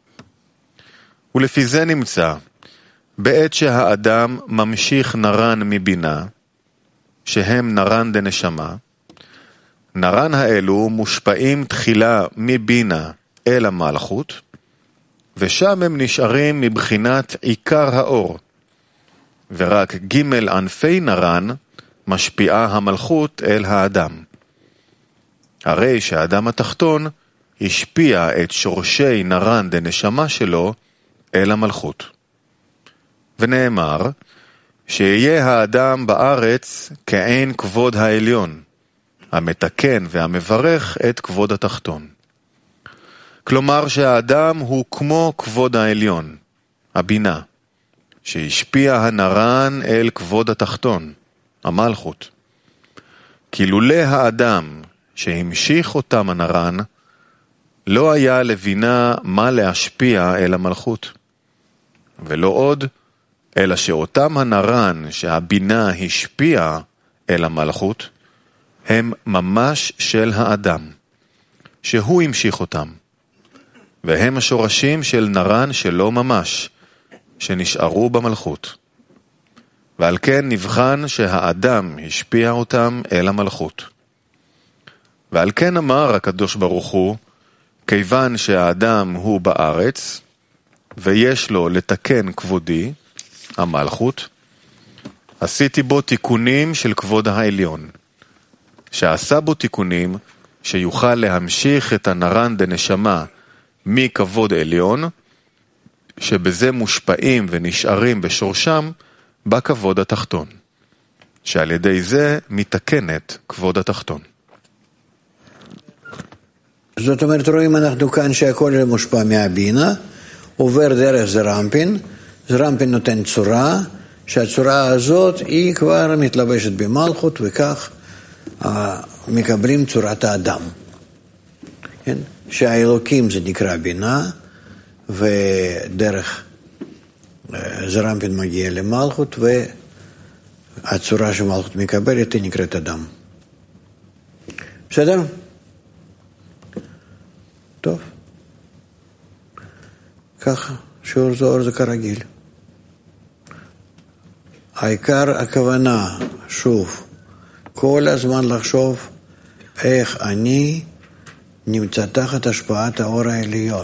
ולפי זה נמצא, בעת שהאדם ממשיך נרן מבינה, שהם נרן דנשמה, נרן האלו מושפעים תחילה מבינה אל המלכות, ושם הם נשארים מבחינת עיקר האור, ורק ג' ענפי נרן משפיעה המלכות אל האדם. הרי שהאדם התחתון השפיע את שורשי נרן דנשמה שלו אל המלכות. ונאמר, שיהיה האדם בארץ כאין כבוד העליון, המתקן והמברך את כבוד התחתון. כלומר שהאדם הוא כמו כבוד העליון, הבינה, שהשפיע הנרן אל כבוד התחתון, המלכות. כי לולא האדם שהמשיך אותם הנרן, לא היה לבינה מה להשפיע אל המלכות. ולא עוד, אלא שאותם הנרן שהבינה השפיע אל המלכות, הם ממש של האדם, שהוא המשיך אותם. והם השורשים של נרן שלא ממש, שנשארו במלכות. ועל כן נבחן שהאדם השפיע אותם אל המלכות. ועל כן אמר הקדוש ברוך הוא, כיוון שהאדם הוא בארץ, ויש לו לתקן כבודי, המלכות, עשיתי בו תיקונים של כבוד העליון, שעשה בו תיקונים שיוכל להמשיך את הנרן דנשמה מכבוד עליון, שבזה מושפעים ונשארים בשורשם בכבוד התחתון, שעל ידי זה מתקנת כבוד התחתון. זאת אומרת, רואים אנחנו כאן שהכל מושפע מהבינה, עובר דרך זרמפין, זרמפין נותן צורה, שהצורה הזאת היא כבר מתלבשת במלכות, וכך מקבלים צורת האדם. כן? שהאלוקים זה נקרא בינה, ודרך זרמפין מגיע למלכות, והצורה שמלכות מקבלת היא נקראת אדם. בסדר? טוב. ככה, שיעור זוהר זה כרגיל. העיקר הכוונה, שוב, כל הזמן לחשוב איך אני נמצא תחת השפעת האור העליון.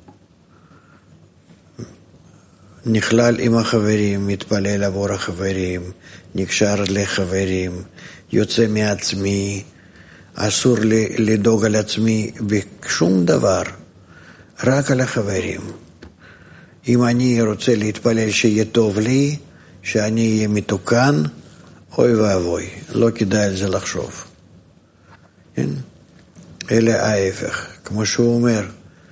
נכלל עם החברים, מתפלל עבור החברים, נקשר לחברים, יוצא מעצמי, אסור לדאוג על עצמי בשום דבר, רק על החברים. אם אני רוצה להתפלל שיהיה טוב לי, שאני אהיה מתוקן, אוי ואבוי, לא כדאי על זה לחשוב. כן? אלא ההפך, כמו שהוא אומר,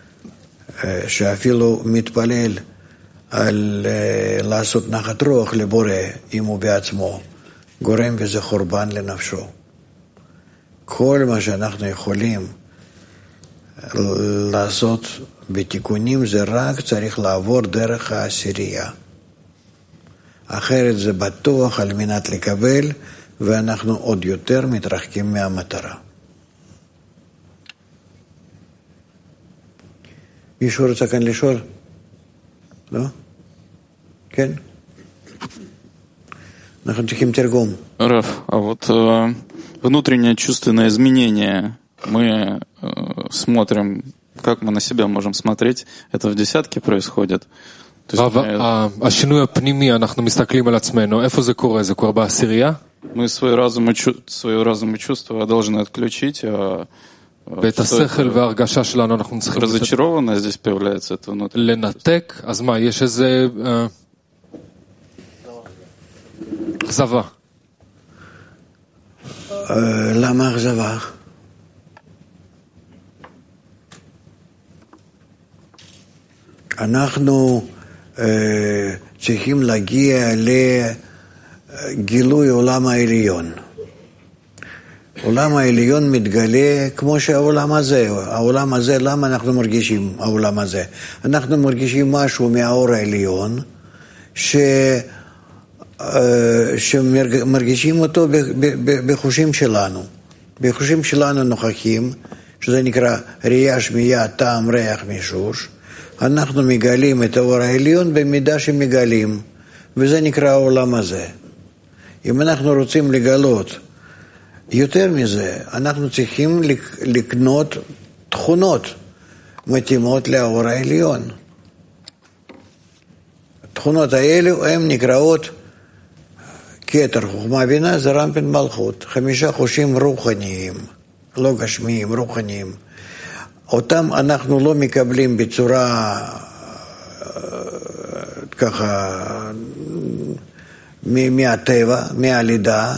שאפילו מתפלל על לעשות נחת רוח לבורא, אם הוא בעצמו גורם וזה חורבן לנפשו. כל מה שאנחנו יכולים לעשות בתיקונים זה רק צריך לעבור דרך העשירייה. אחרת זה בטוח על מנת לקבל, ואנחנו עוד יותר מתרחקים מהמטרה. מישהו רוצה כאן לשאול? לא? כן? אנחנו צריכים תרגום. Раф, а вот внутреннее чувственное изменение. Мы э, смотрим, как мы на себя можем смотреть. Это в десятке происходит. השינוי הפנימי, אנחנו מסתכלים על עצמנו, איפה זה קורה? זה קורה בעשירייה? Мы свой разум и свое разум и чувство должны отключить, а ואת השכל וההרגשה שלנו אנחנו צריכים разочарованное здесь появляется, это внутри. לנתק, אז מה, יש איזה אכזבה. למה אכזבה? אנחנו צריכים להגיע לגילוי עולם העליון. עולם העליון מתגלה כמו שהעולם הזה. העולם הזה, למה אנחנו מרגישים העולם הזה? אנחנו מרגישים משהו מהאור העליון, ש... שמרגישים אותו בחושים שלנו. בחושים שלנו נוכחים, שזה נקרא ראייה, שמיעה, טעם, ריח, מישוש. אנחנו מגלים את האור העליון במידה שמגלים, וזה נקרא העולם הזה. אם אנחנו רוצים לגלות יותר מזה, אנחנו צריכים לקנות תכונות מתאימות לאור העליון. התכונות האלו הן נקראות כתר, חוכמה, בינה, זה רמפין מלכות. חמישה חושים רוחניים, לא גשמיים, רוחניים. אותם אנחנו לא מקבלים בצורה ככה מהטבע, מהלידה,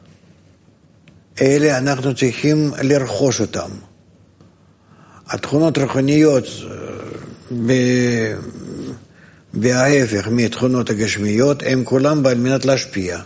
אלה אנחנו צריכים לרכוש אותם. התכונות רוחניות בההפך מתכונות הגשמיות הם כולם על מנת להשפיע.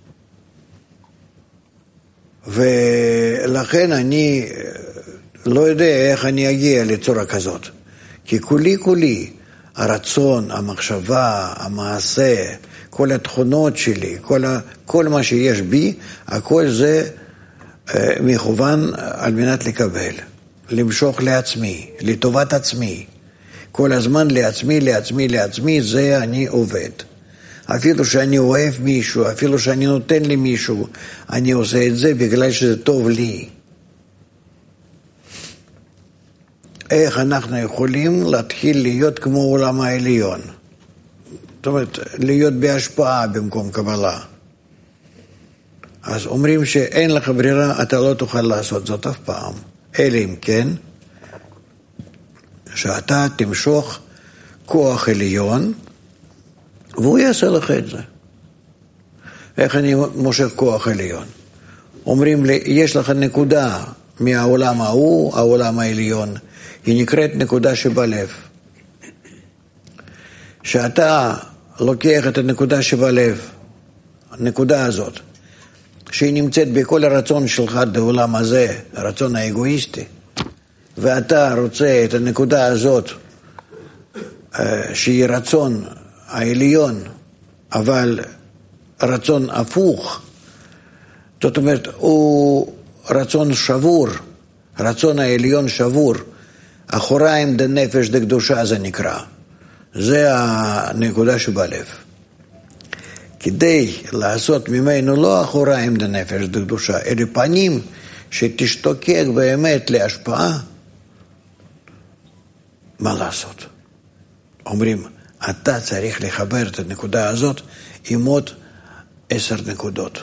ולכן אני לא יודע איך אני אגיע לצורה כזאת. כי כולי כולי, הרצון, המחשבה, המעשה, כל התכונות שלי, כל, ה, כל מה שיש בי, הכל זה אה, מכוון על מנת לקבל, למשוך לעצמי, לטובת עצמי. כל הזמן לעצמי, לעצמי, לעצמי, זה אני עובד. אפילו שאני אוהב מישהו, אפילו שאני נותן למישהו, אני עושה את זה בגלל שזה טוב לי. איך אנחנו יכולים להתחיל להיות כמו עולם העליון? זאת אומרת, להיות בהשפעה במקום קבלה. אז אומרים שאין לך ברירה, אתה לא תוכל לעשות זאת אף פעם. אלא אם כן, שאתה תמשוך כוח עליון, והוא יעשה לך את זה. איך אני מושך כוח עליון? אומרים לי, יש לך נקודה מהעולם ההוא, העולם העליון, היא נקראת נקודה שבלב. שאתה לוקח את הנקודה שבלב, הנקודה הזאת, שהיא נמצאת בכל הרצון שלך בעולם הזה, הרצון האגואיסטי, ואתה רוצה את הנקודה הזאת, שהיא רצון העליון, אבל רצון הפוך, זאת אומרת, הוא רצון שבור, רצון העליון שבור, אחוריים דנפש דקדושה זה נקרא. זה הנקודה שבלב. כדי לעשות ממנו לא אחוריים דנפש דקדושה, אלא פנים שתשתוקק באמת להשפעה, מה לעשות? אומרים, אתה צריך לחבר את הנקודה הזאת עם עוד עשר נקודות.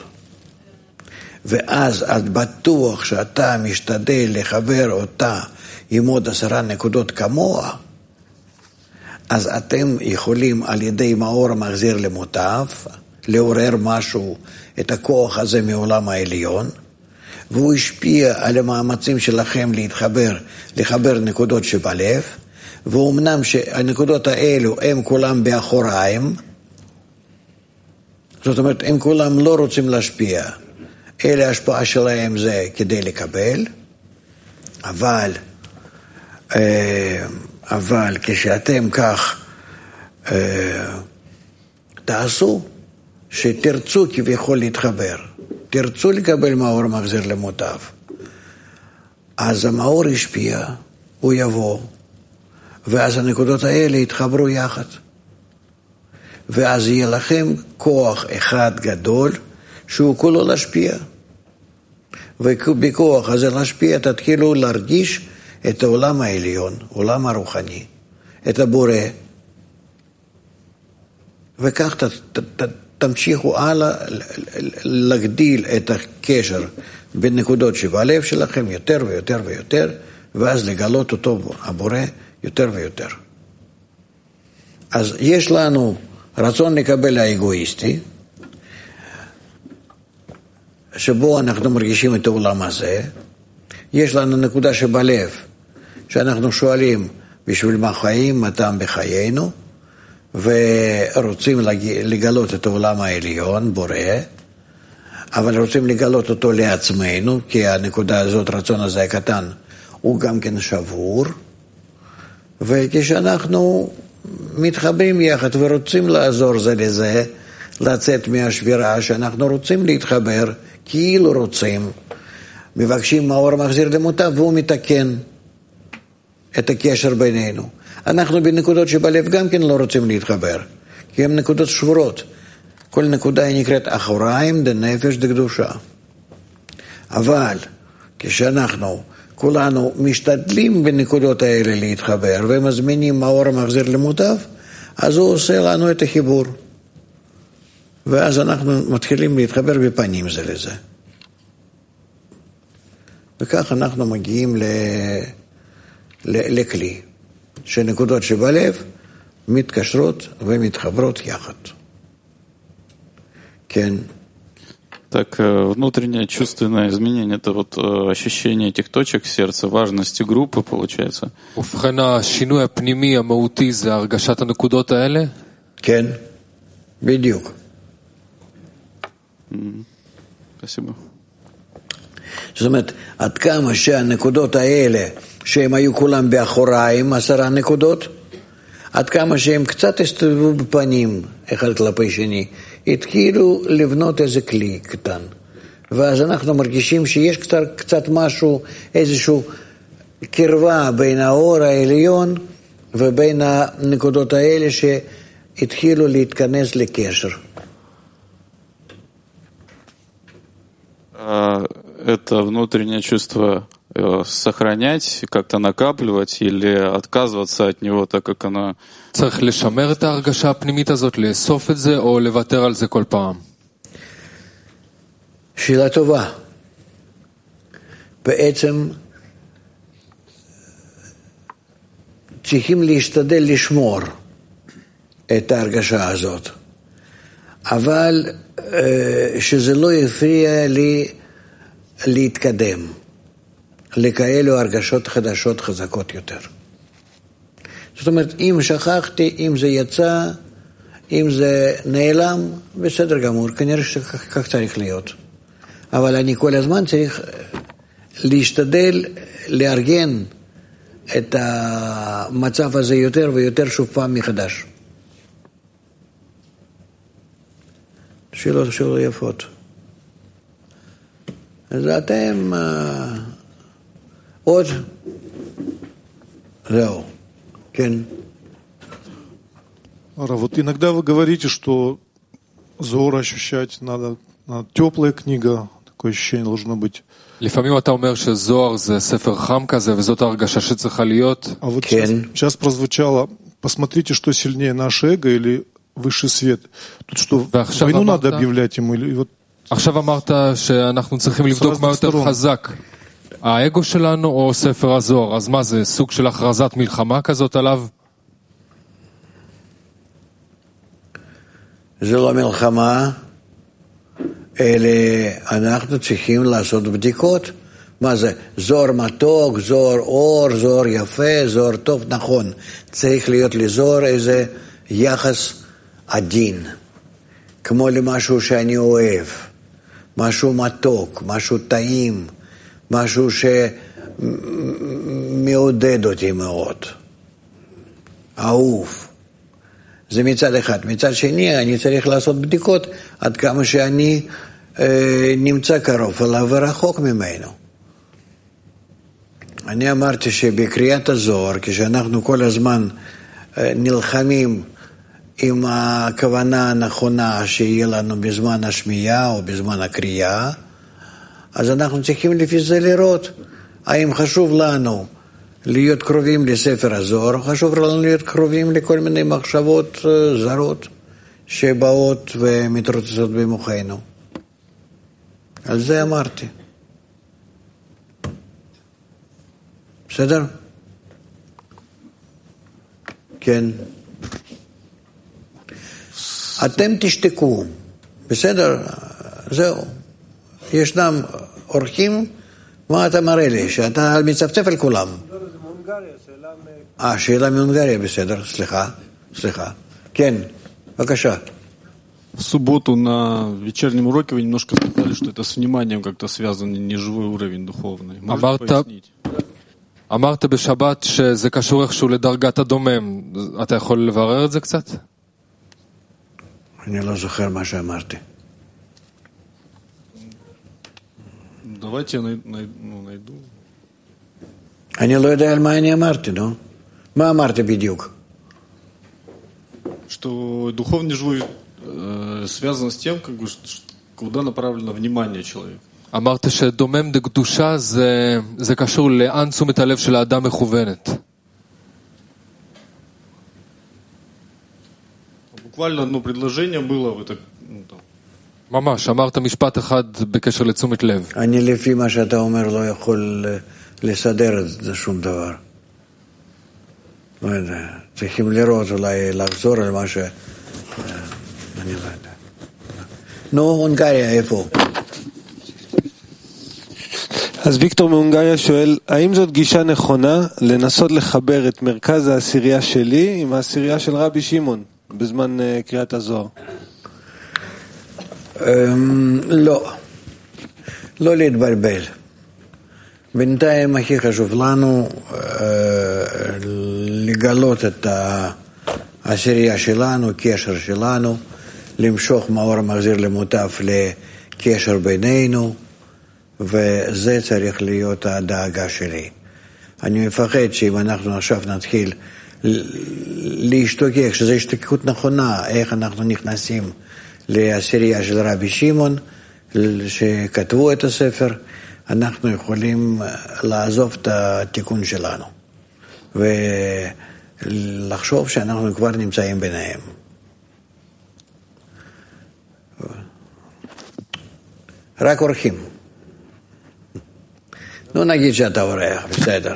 ואז את בטוח שאתה משתדל לחבר אותה עם עוד עשרה נקודות כמוה, אז אתם יכולים על ידי מאור המחזיר למוטב, לעורר משהו, את הכוח הזה מעולם העליון, והוא השפיע על המאמצים שלכם להתחבר, לחבר נקודות שבלב, ואומנם שהנקודות האלו הם כולם באחוריים, זאת אומרת, הם כולם לא רוצים להשפיע, אלה ההשפעה שלהם זה כדי לקבל, אבל אבל כשאתם כך תעשו, שתרצו כביכול להתחבר, תרצו לקבל מאור מחזיר למוטב, אז המאור ישפיע, הוא יבוא, ואז הנקודות האלה יתחברו יחד, ואז יהיה לכם כוח אחד גדול, שהוא כולו להשפיע, ובכוח הזה להשפיע, תתחילו להרגיש את העולם העליון, עולם הרוחני, את הבורא, וכך ת, ת, ת, תמשיכו הלאה להגדיל את הקשר בין נקודות שבלב שלכם יותר ויותר ויותר, ואז לגלות אותו הבורא יותר ויותר. אז יש לנו רצון לקבל האגואיסטי, שבו אנחנו מרגישים את העולם הזה. יש לנו נקודה שבלב, שאנחנו שואלים בשביל מה חיים, מה טעם בחיינו, ורוצים לגלות את העולם העליון, בורא, אבל רוצים לגלות אותו לעצמנו, כי הנקודה הזאת, רצון הזה הקטן, הוא גם כן שבור, וכשאנחנו מתחברים יחד ורוצים לעזור זה לזה, לצאת מהשבירה שאנחנו רוצים להתחבר, כאילו רוצים, מבקשים מהאור מחזיר למוטב, והוא מתקן את הקשר בינינו. אנחנו בנקודות שבלב גם כן לא רוצים להתחבר, כי הן נקודות שבורות. כל נקודה היא נקראת אחוריים דנפש דקדושה. אבל כשאנחנו כולנו משתדלים בנקודות האלה להתחבר, ומזמינים מהאור המחזיר למוטב, אז הוא עושה לנו את החיבור. ואז אנחנו מתחילים להתחבר בפנים זה לזה. וכך אנחנו מגיעים ל... ל... לכלי, שנקודות שבלב מתקשרות ומתחברות יחד. כן. Так, внутреннее чувственное изменение, это вот ощущение этих точек сердца, важности группы, получается. ובכן, השינוי הפנימי המהותי זה הרגשת הנקודות האלה? כן, בדיוק. Спасибо. זאת אומרת, עד כמה שהנקודות האלה, שהם היו כולם באחוריים, עשרה נקודות, עד כמה שהם קצת הסתובבו בפנים, אחד כלפי שני, התחילו לבנות איזה כלי קטן. ואז אנחנו מרגישים שיש קצת, קצת משהו, איזשהו קרבה בין האור העליון ובין הנקודות האלה שהתחילו להתכנס לקשר. Это внутреннее чувство сохранять, как-то накапливать или отказываться от него, так как оно... צריך לשמר את ההרגשה הפנימית הזאת, לאסוף את זה או לוותר על זה כל פעם? שאלה טובה. בעצם צריכים להשתדל לשמור את ההרגשה הזאת, אבל שזה לא יפריע לי להתקדם לכאלו הרגשות חדשות חזקות יותר. זאת אומרת, אם שכחתי, אם זה יצא, אם זה נעלם, בסדר גמור, כנראה שכך צריך להיות. אבל אני כל הזמן צריך להשתדל לארגן את המצב הזה יותר ויותר שוב פעם מחדש. שאלות שאלות יפות. אז אתם עוד זהו, כן. Ара, вот иногда вы говорите, что зор ощущать надо, надо теплая книга, такое ощущение должно быть. לפעמים אתה אומר שזוהר זה ספר חם כזה, וזאת הרגשה שצריכה להיות. А вот сейчас, сейчас прозвучало, посмотрите, что сильнее, наше эго или высший свет. Тут что, войну надо объявлять ему или вот. עכשיו אמרת שאנחנו צריכים לבדוק מה יותר חזק, האגו שלנו או ספר הזוהר. אז מה זה, סוג של הכרזת מלחמה כזאת עליו? זה לא מלחמה, אלא אנחנו צריכים לעשות בדיקות. מה זה? זוהר מתוק, זוהר אור, זוהר יפה, זוהר טוב, נכון. צריך להיות לזוהר איזה יחס עדין, כמו למשהו שאני אוהב. משהו מתוק, משהו טעים, משהו שמעודד אותי מאוד, אהוב. זה מצד אחד. מצד שני, אני צריך לעשות בדיקות עד כמה שאני אה, נמצא קרוב אליו ורחוק ממנו. אני אמרתי שבקריאת הזוהר, כשאנחנו כל הזמן אה, נלחמים עם הכוונה הנכונה שיהיה לנו בזמן השמיעה או בזמן הקריאה, אז אנחנו צריכים לפי זה לראות האם חשוב לנו להיות קרובים לספר הזוהר, או חשוב לנו להיות קרובים לכל מיני מחשבות זרות שבאות ומתרוצצות במוחנו. על זה אמרתי. בסדר? כן. אתם תשתקו. בסדר? זהו. ישנם אורחים, מה אתה מראה לי? שאתה מצפצף על כולם. לא, זה מהונגריה, שאלה מ... אה, שאלה מהונגריה, בסדר, סליחה, סליחה. כן, бакаша. В субботу на вечернем уроке вы немножко сказали, что это с вниманием как-то связан неживой уровень духовный. Можете пояснить? אמרת בשבת שזה קשור איכשהו לדרגת הדומם. אתה יכול לברר את זה קצת? אני לא זוכר מה שאמרתי. Давайте я найду. אני לא יודע על מה אני אמרתי, נו? מה אמרתי בדיוק? Что духовный живой связан с тем, как бы, куда направлено внимание человека. אמרת שדומם דקדושה זה, זה קשור לאן תשומת הלב של האדם מכוונת. בוקוואלנה одно предложение было в это, ну, там. ממש, אמרת משפט אחד בקשר לתשומת לב. אני לפי מה שאתה אומר לא יכול לסדר את זה שום דבר. לא יודע, צריכים לראות, אולי לחזור על מה ש... אני לא יודע. נו, הונגריה, איפה? אז ויקטור מהונגריה שואל, האם זאת גישה נכונה לנסות לחבר את מרכז העשירייה שלי עם העשירייה של רבי שמעון בזמן קריאת הזוהר? לא, לא להתבלבל. בינתיים הכי חשוב לנו לגלות את העשירייה שלנו, קשר שלנו, למשוך מאור המחזיר למוטף לקשר בינינו, וזה צריך להיות הדאגה שלי. אני מפחד שאם אנחנו עכשיו נתחיל להשתוקק, שזו השתוקקות נכונה, איך אנחנו נכנסים לעשירייה של רבי שמעון, שכתבו את הספר, אנחנו יכולים לעזוב את התיקון שלנו, ולחשוב שאנחנו כבר נמצאים ביניהם. רק אורחים. נו נגיד שאתה אורח, בסדר.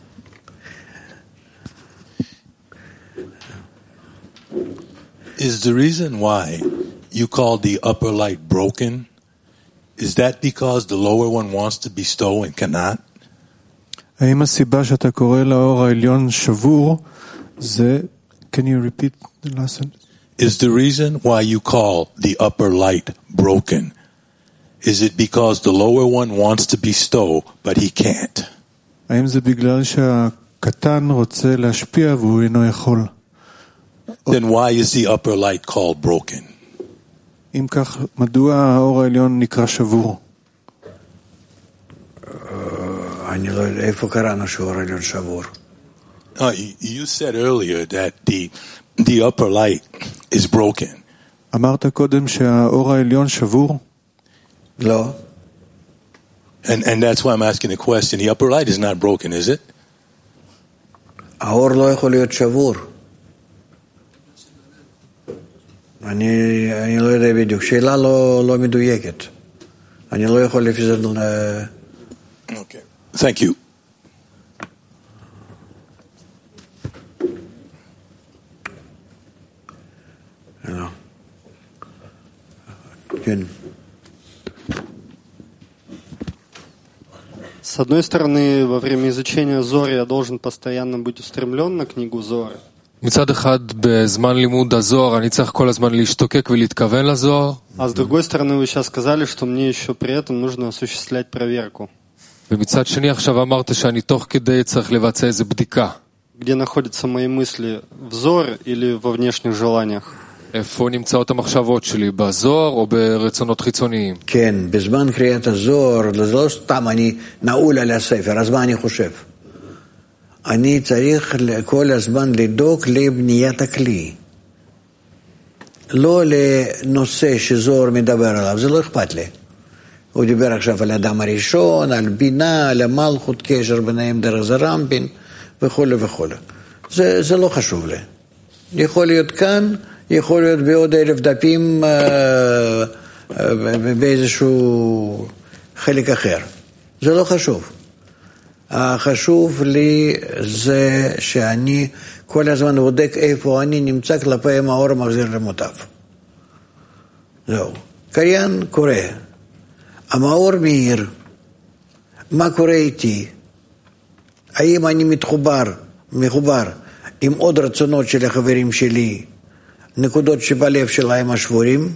Is the reason why you call the upper light broken, is that because the lower one wants to bestow and cannot? האם הסיבה שאתה קורא לאור העליון שבור זה, can you repeat the lesson? Is the reason why you call the upper light broken, is it because the lower one wants to bestow but he can't? האם זה בגלל שהקטן רוצה להשפיע והוא אינו יכול? Then why is the upper light called broken? אם כך, מדוע האור העליון נקרא שבור? אני לא יודע, איפה קראנו שהאור העליון שבור? You said earlier that the, the upper light is broken. אמרת קודם שהאור העליון שבור? לא. And, and that's why I'm asking the question. The upper light is not broken, is it? האור לא יכול להיות שבור. אני, אני לא יודע בדיוק. שאלה לא, לא מדויקת. אני לא יכול לפי זה... Okay. Thank you. לא. כן. С одной стороны, во время изучения Зори я должен постоянно быть устремлен на книгу Зори. מצד אחד, בזמן לימוד הזוהר, אני צריך כל הזמן להשתוקק ולהתכוון לזוהר. А с другой стороны, вы сейчас сказали, что мне еще при этом нужно осуществлять проверку. ומצד שני, עכשיו אמרת שאני תוך כדי צריך לבצע איזו בדיקה. Где находятся мои мысли, в Зоре или во внешних желаниях? איפה נמצאות המחשבות שלי, בזוהר או ברצונות חיצוניים? כן, בזמן קריאת הזוהר, זה לא סתם אני נעול על הספר, אז מה אני חושב? אני צריך כל הזמן לדאוג לבניית הכלי. לא לנושא שזוהר מדבר עליו, זה לא אכפת לי. הוא דיבר עכשיו על האדם הראשון, על בינה, על המלכות, קשר ביניהם דרך זרמפין, וכו' וכו'. זה, זה לא חשוב לי. יכול להיות כאן, יכול להיות בעוד אלף דפים אה, אה, באיזשהו חלק אחר. זה לא חשוב. החשוב לי זה שאני כל הזמן בודק איפה אני נמצא כלפי האור המחזיר למוטב. זהו. קריין קורא. המאור מאיר. מה קורה איתי? האם אני מתחובר, מחובר עם עוד רצונות של החברים שלי, נקודות שבלב שלהם השבורים?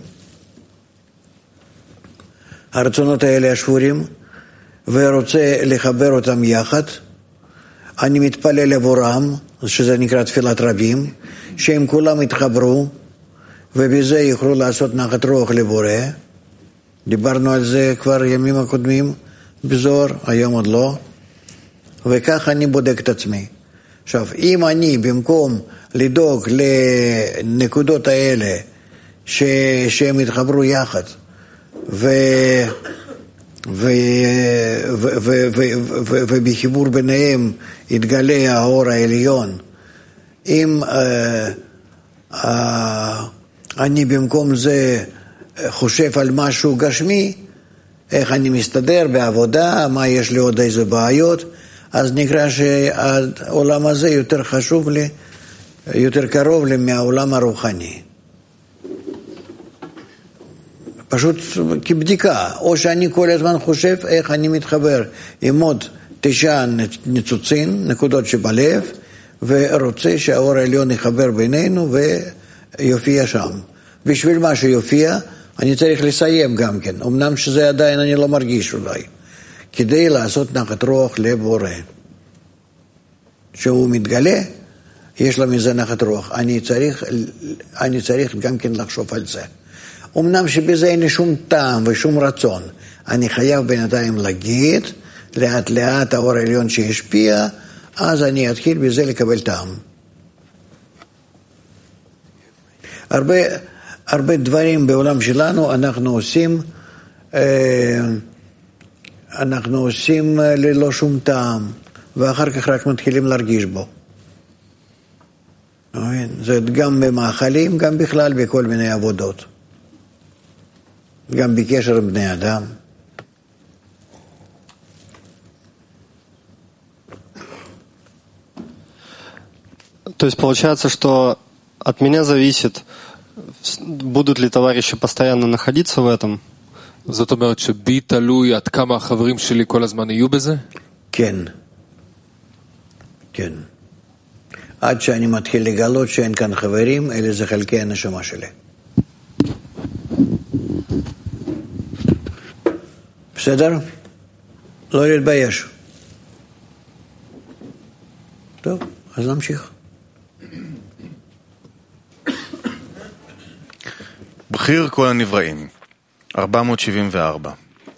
הרצונות האלה השבורים, ורוצה לחבר אותם יחד. אני מתפלל עבורם, שזה נקרא תפילת רבים, שהם כולם יתחברו, ובזה יוכלו לעשות נחת רוח לבורא. דיברנו על זה כבר ימים הקודמים בזוהר, היום עוד לא. וכך אני בודק את עצמי. עכשיו, אם אני במקום לדאוג לנקודות האלה, ש... שהם יתחברו יחד, ו... ו... ו... ו... ו... ו... ובחיבור ביניהם יתגלה האור העליון, אם uh, uh, אני במקום זה חושב על משהו גשמי, איך אני מסתדר בעבודה, מה יש לי עוד איזה בעיות, אז נקרא שהעולם הזה יותר חשוב לי, יותר קרוב לי מהעולם הרוחני. פשוט כבדיקה, או שאני כל הזמן חושב איך אני מתחבר עם עוד תשעה ניצוצין, נקודות שבלב, ורוצה שהאור העליון יחבר בינינו ויופיע שם. בשביל מה שיופיע, אני צריך לסיים גם כן, אמנם שזה עדיין אני לא מרגיש אולי, כדי לעשות נחת רוח לבורא. שהוא מתגלה, יש לו מזה נחת רוח. אני צריך, אני צריך גם כן לחשוב על זה. אמנם שבזה אין לי שום טעם ושום רצון, אני חייב בינתיים להגיד, לאט לאט האור העליון שהשפיע, אז אני אתחיל בזה לקבל טעם. הרבה, הרבה דברים בעולם שלנו אנחנו עושים, אנחנו עושים ללא שום טעם, ואחר כך רק מתחילים להרגיש בו. זה גם במאכלים, גם בכלל בכל מיני עבודות. גם בקשר עם בני אדם. То есть получается, что от меня зависит, будут ли товарищи постоянно находиться в этом? זאת אומרת שבי תלוי עד כמה החברים שלי כל הזמן יהיו בזה? כן. כן. עד שאני מתחיל לגלות שאין כאן חברים, אלה זה חלקי הנשמה שלי. בסדר? לא להתבייש. טוב, אז נמשיך. בחיר כל הנבראים, ארבע מאות שבעים וארבע.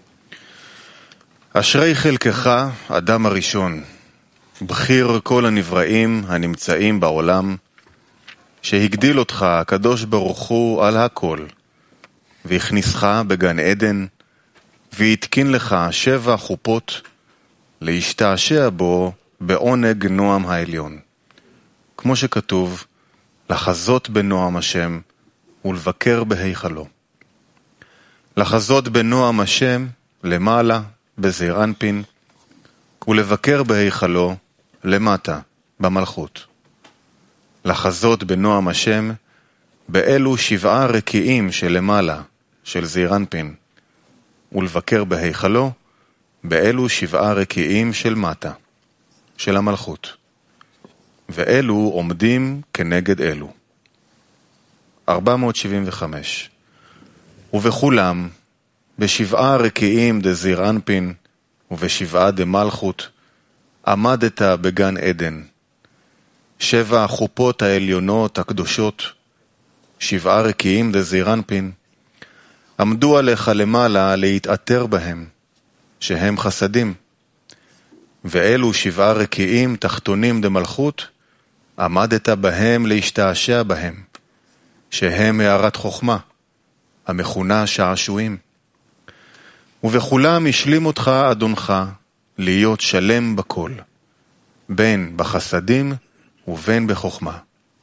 אשרי חלקך, אדם הראשון, בחיר כל הנבראים הנמצאים בעולם, שהגדיל אותך הקדוש ברוך הוא על הכל, והכניסך בגן עדן, והתקין לך שבע חופות, להשתעשע בו בעונג נועם העליון. כמו שכתוב, לחזות בנועם השם, ולבקר בהיכלו. לחזות בנועם השם למעלה בזעיר אנפין, ולבקר בהיכלו למטה במלכות. לחזות בנועם השם באלו שבעה רקיעים שלמעלה של זעיר אנפין, ולבקר בהיכלו באלו שבעה רקיעים של מטה של המלכות. ואלו עומדים כנגד אלו. ארבע מאות שבעים וחמש. ובכולם, בשבעה רקיעים דזעיר אנפין, ובשבעה דמלכות, עמדת בגן עדן. שבע החופות העליונות הקדושות, שבעה רקיעים דזעיר אנפין, עמדו עליך למעלה להתעטר בהם, שהם חסדים. ואלו שבעה רקיעים תחתונים דמלכות, עמדת בהם להשתעשע בהם, שהם הערת חוכמה, המכונה שעשועים. ובכולם השלים אותך אדונך להיות שלם בכל, בין בחסדים ובין בחוכמה.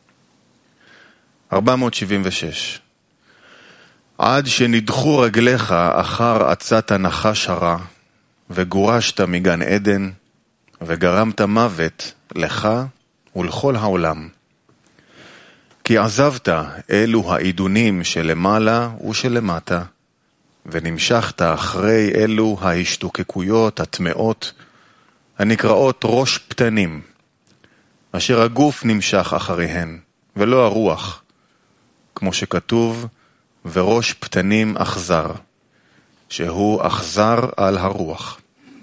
ארבע מאות שבעים ושש. עד שנדחו רגליך אחר עצת הנחש הרע, וגורשת מגן עדן, וגרמת מוות לך ולכל העולם. כי עזבת אלו העידונים שלמעלה ושלמטה, ונמשכת אחרי אלו ההשתוקקויות הטמאות, הנקראות ראש פתנים, אשר הגוף נמשך אחריהן, ולא הרוח, כמו שכתוב, וראש פתנים אכזר, שהוא אכזר על הרוח.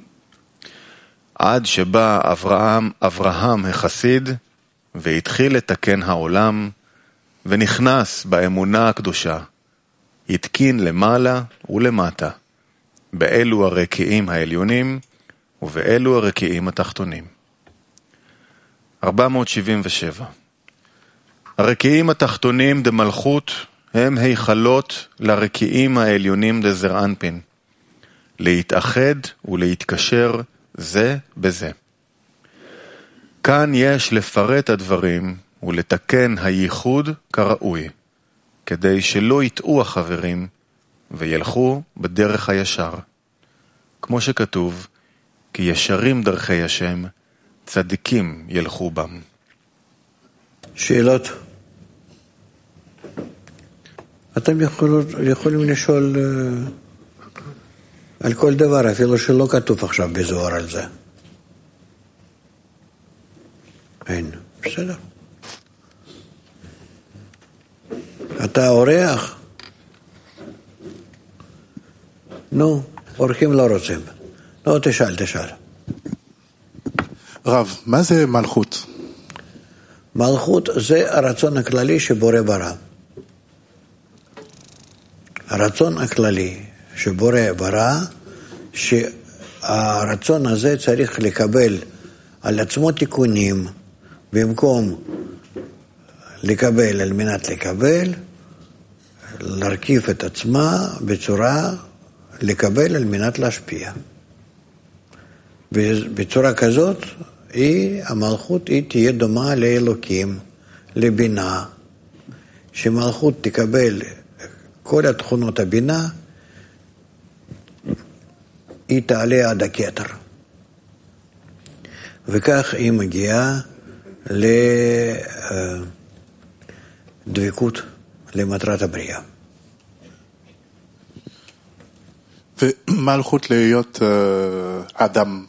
עד שבא אברהם, אברהם החסיד, והתחיל לתקן העולם, ונכנס באמונה הקדושה, התקין למעלה ולמטה, באלו הרקיעים העליונים, ובאלו הרקיעים התחתונים. ארבע מאות שבעים ושבע. הרקיעים התחתונים דמלכות הם היכלות לרקיעים העליונים דזרענפין, להתאחד ולהתקשר זה בזה. כאן יש לפרט הדברים ולתקן הייחוד כראוי, כדי שלא יטעו החברים וילכו בדרך הישר. כמו שכתוב, כי ישרים דרכי השם, צדיקים ילכו בם. שאלות? אתם יכולים, יכולים לשאול על כל דבר, אפילו שלא כתוב עכשיו בזוהר על זה. אין, בסדר. אתה אורח? נו, אורחים לא רוצים. לא, תשאל, תשאל. רב, מה זה מלכות? מלכות זה הרצון הכללי שבורא ברא. הרצון הכללי שבורא ברא, שהרצון הזה צריך לקבל על עצמו תיקונים, במקום לקבל על מנת לקבל, להרכיב את עצמה בצורה לקבל על מנת להשפיע. בצורה כזאת, היא, המלכות היא תהיה דומה לאלוקים, לבינה, שמלכות תקבל כל התכונות הבינה, היא תעלה עד הכתר. וכך היא מגיעה לדבקות, למטרת הבריאה. ומלכות להיות אדם.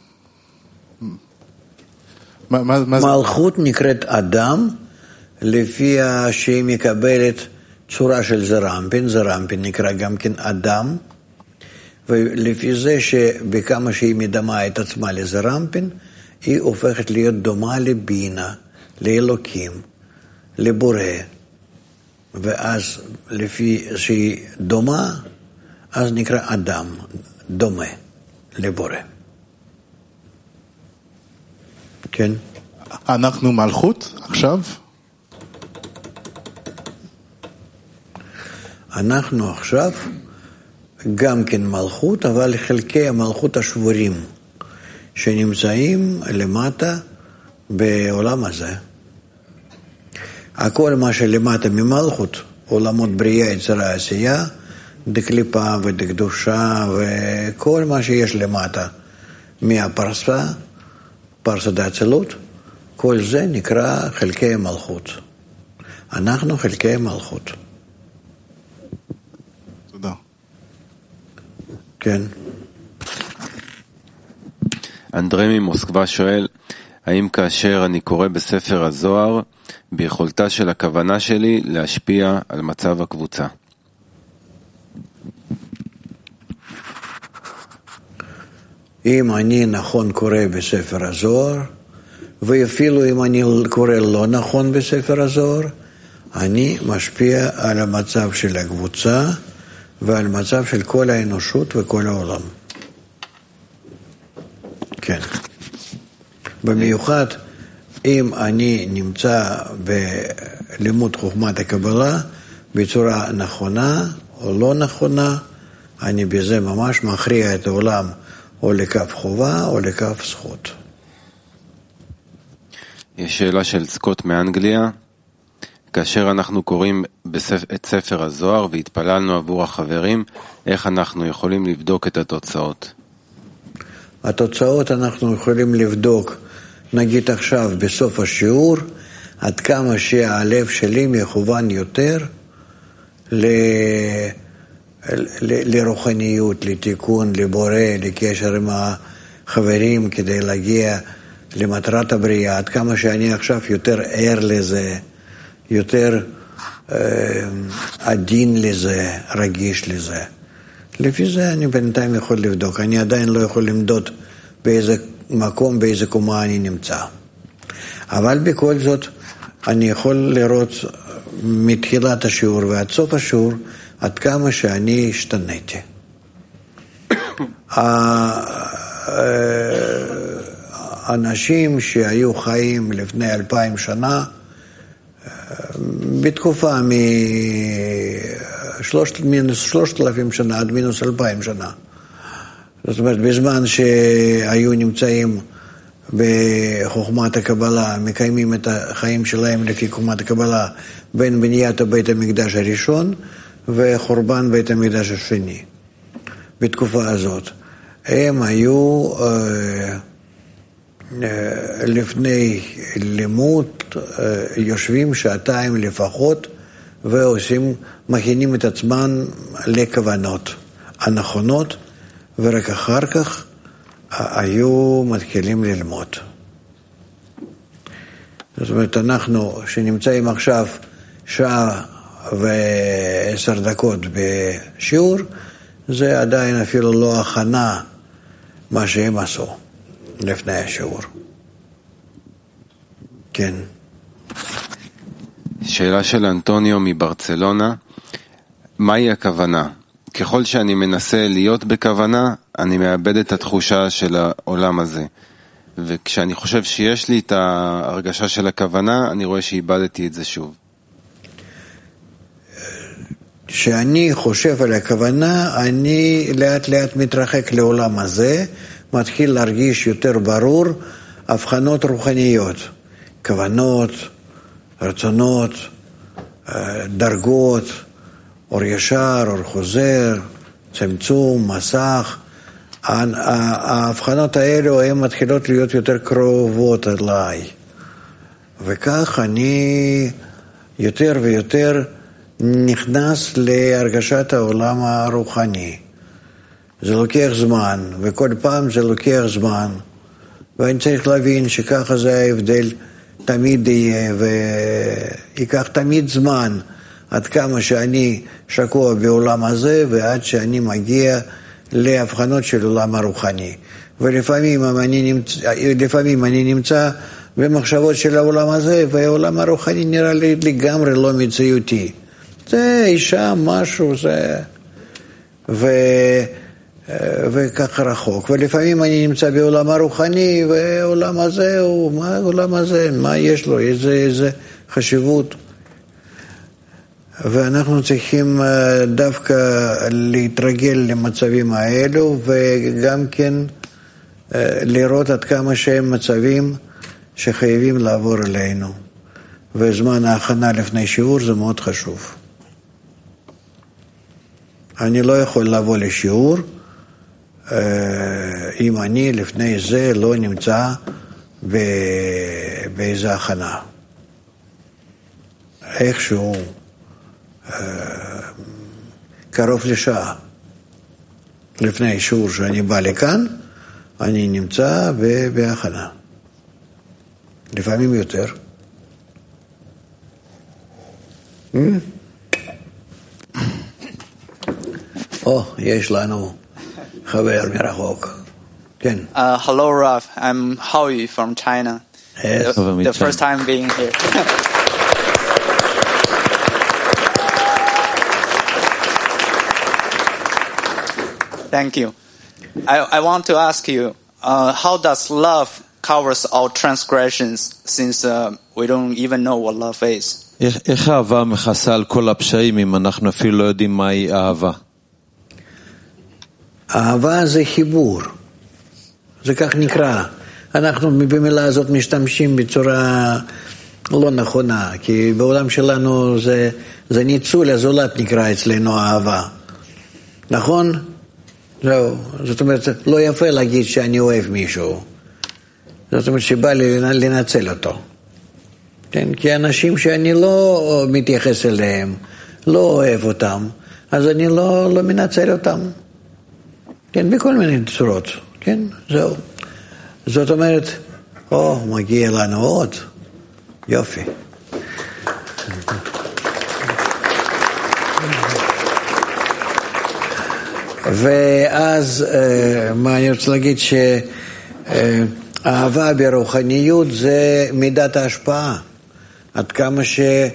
מה, מה, מה מלכות נקראת אדם, לפי שהיא מקבלת צורה של זרענפין, זרענפין נקרא גם כן אדם, ולפי זה שבכמה שהיא מדמה את עצמה לזרענפין, היא הופכת להיות דומה לבינה, לאלוקים, לבורא, ואז לפי שהיא דומה, אז נקרא אדם, דומה לבורא. כן? אנחנו מלכות עכשיו? אנחנו עכשיו גם כן מלכות, אבל חלקי המלכות השבורים שנמצאים למטה בעולם הזה. הכל מה שלמטה ממלכות, עולמות בריאה, יצירה, עשייה, דקליפה ודקדושה וכל מה שיש למטה מהפרסה, פרסה דאצילות, כל זה נקרא חלקי המלכות. אנחנו חלקי המלכות. תודה. כן. אנדרי ממוסקבה שואל, האם כאשר אני קורא בספר הזוהר, ביכולתה של הכוונה שלי להשפיע על מצב הקבוצה? אם אני נכון קורא בספר הזוהר, ואפילו אם אני קורא לא נכון בספר הזוהר, אני משפיע על המצב של הקבוצה ועל מצב של כל האנושות וכל העולם. כן. במיוחד אם אני נמצא בלימוד חוכמת הקבלה בצורה נכונה או לא נכונה, אני בזה ממש מכריע את העולם או לקו חובה או לקו זכות. יש שאלה של סקוט מאנגליה. כאשר אנחנו קוראים את ספר הזוהר והתפללנו עבור החברים, איך אנחנו יכולים לבדוק את התוצאות? התוצאות אנחנו יכולים לבדוק, נגיד עכשיו בסוף השיעור, עד כמה שהלב שלי מכוון יותר ל... ל... לרוחניות, לתיקון, לבורא, לקשר עם החברים כדי להגיע למטרת הבריאה, עד כמה שאני עכשיו יותר ער לזה, יותר אה, עדין לזה, רגיש לזה. לפי זה אני בינתיים יכול לבדוק. אני עדיין לא יכול למדוד באיזה מקום, באיזה קומה אני נמצא. אבל בכל זאת, אני יכול לראות מתחילת השיעור ועד סוף השיעור, עד כמה שאני השתניתי. האנשים שהיו חיים לפני אלפיים שנה, בתקופה מינוס שלושת אלפים שנה עד מינוס אלפיים שנה. זאת אומרת, בזמן שהיו נמצאים בחוכמת הקבלה, מקיימים את החיים שלהם לפי חוכמת הקבלה, בין בניית בית המקדש הראשון וחורבן בית המקדש השני. בתקופה הזאת. הם היו אה, לפני לימוד יושבים שעתיים לפחות ועושים, מכינים את עצמם לכוונות הנכונות, ורק אחר כך היו מתחילים ללמוד. זאת אומרת, אנחנו שנמצאים עכשיו שעה ועשר דקות בשיעור, זה עדיין אפילו לא הכנה מה שהם עשו לפני השיעור. כן. שאלה של אנטוניו מברצלונה, מהי הכוונה? ככל שאני מנסה להיות בכוונה, אני מאבד את התחושה של העולם הזה. וכשאני חושב שיש לי את ההרגשה של הכוונה, אני רואה שאיבדתי את זה שוב. כשאני חושב על הכוונה, אני לאט לאט מתרחק לעולם הזה, מתחיל להרגיש יותר ברור הבחנות רוחניות, כוונות, רצונות, דרגות, אור ישר, אור חוזר, צמצום, מסך. ההבחנות האלו הן מתחילות להיות יותר קרובות אליי. וכך אני יותר ויותר נכנס להרגשת העולם הרוחני. זה לוקח זמן, וכל פעם זה לוקח זמן, ואני צריך להבין שככה זה ההבדל תמיד יהיה, ויקח תמיד זמן, עד כמה שאני שקוע בעולם הזה, ועד שאני מגיע להבחנות של עולם הרוחני. ולפעמים אני נמצא, לפעמים אני נמצא במחשבות של העולם הזה, והעולם הרוחני נראה לי לגמרי לא מציאותי. זה אישה, משהו, זה... ו... וככה רחוק. ולפעמים אני נמצא בעולם הרוחני, והעולם הזה, הוא, מה העולם הזה, מה יש לו, איזה, איזה חשיבות. ואנחנו צריכים דווקא להתרגל למצבים האלו, וגם כן לראות עד כמה שהם מצבים שחייבים לעבור אלינו. וזמן ההכנה לפני שיעור זה מאוד חשוב. אני לא יכול לבוא לשיעור אם אני לפני זה לא נמצא באיזו הכנה. איכשהו קרוב לשעה לפני שיעור שאני בא לכאן, אני נמצא בהכנה. לפעמים יותר. או, יש לנו חבר מרחוק. כן. Hello, Rav. I'm Howie from China. Yes. The, the first time being here. Thank you. I, I want to ask you, uh, how does love covers all transgressions, since uh, we don't even know what love is? איך האהבה מכסה על כל הפשעים אם אנחנו אפילו לא יודעים מהי אהבה? אהבה זה חיבור, זה כך נקרא. אנחנו במילה הזאת משתמשים בצורה לא נכונה, כי בעולם שלנו זה, זה ניצול הזולת נקרא אצלנו אהבה. נכון? זהו. זאת אומרת, לא יפה להגיד שאני אוהב מישהו. זאת אומרת שבא לי לנצל אותו. כן? כי אנשים שאני לא מתייחס אליהם, לא אוהב אותם, אז אני לא, לא מנצל אותם. כן? בכל מיני צורות. כן? זהו. זאת אומרת, או, מגיע לנו עוד. יופי. ואז, מה אני רוצה להגיד, שאהבה ברוחניות זה מידת ההשפעה. עד כמה שמי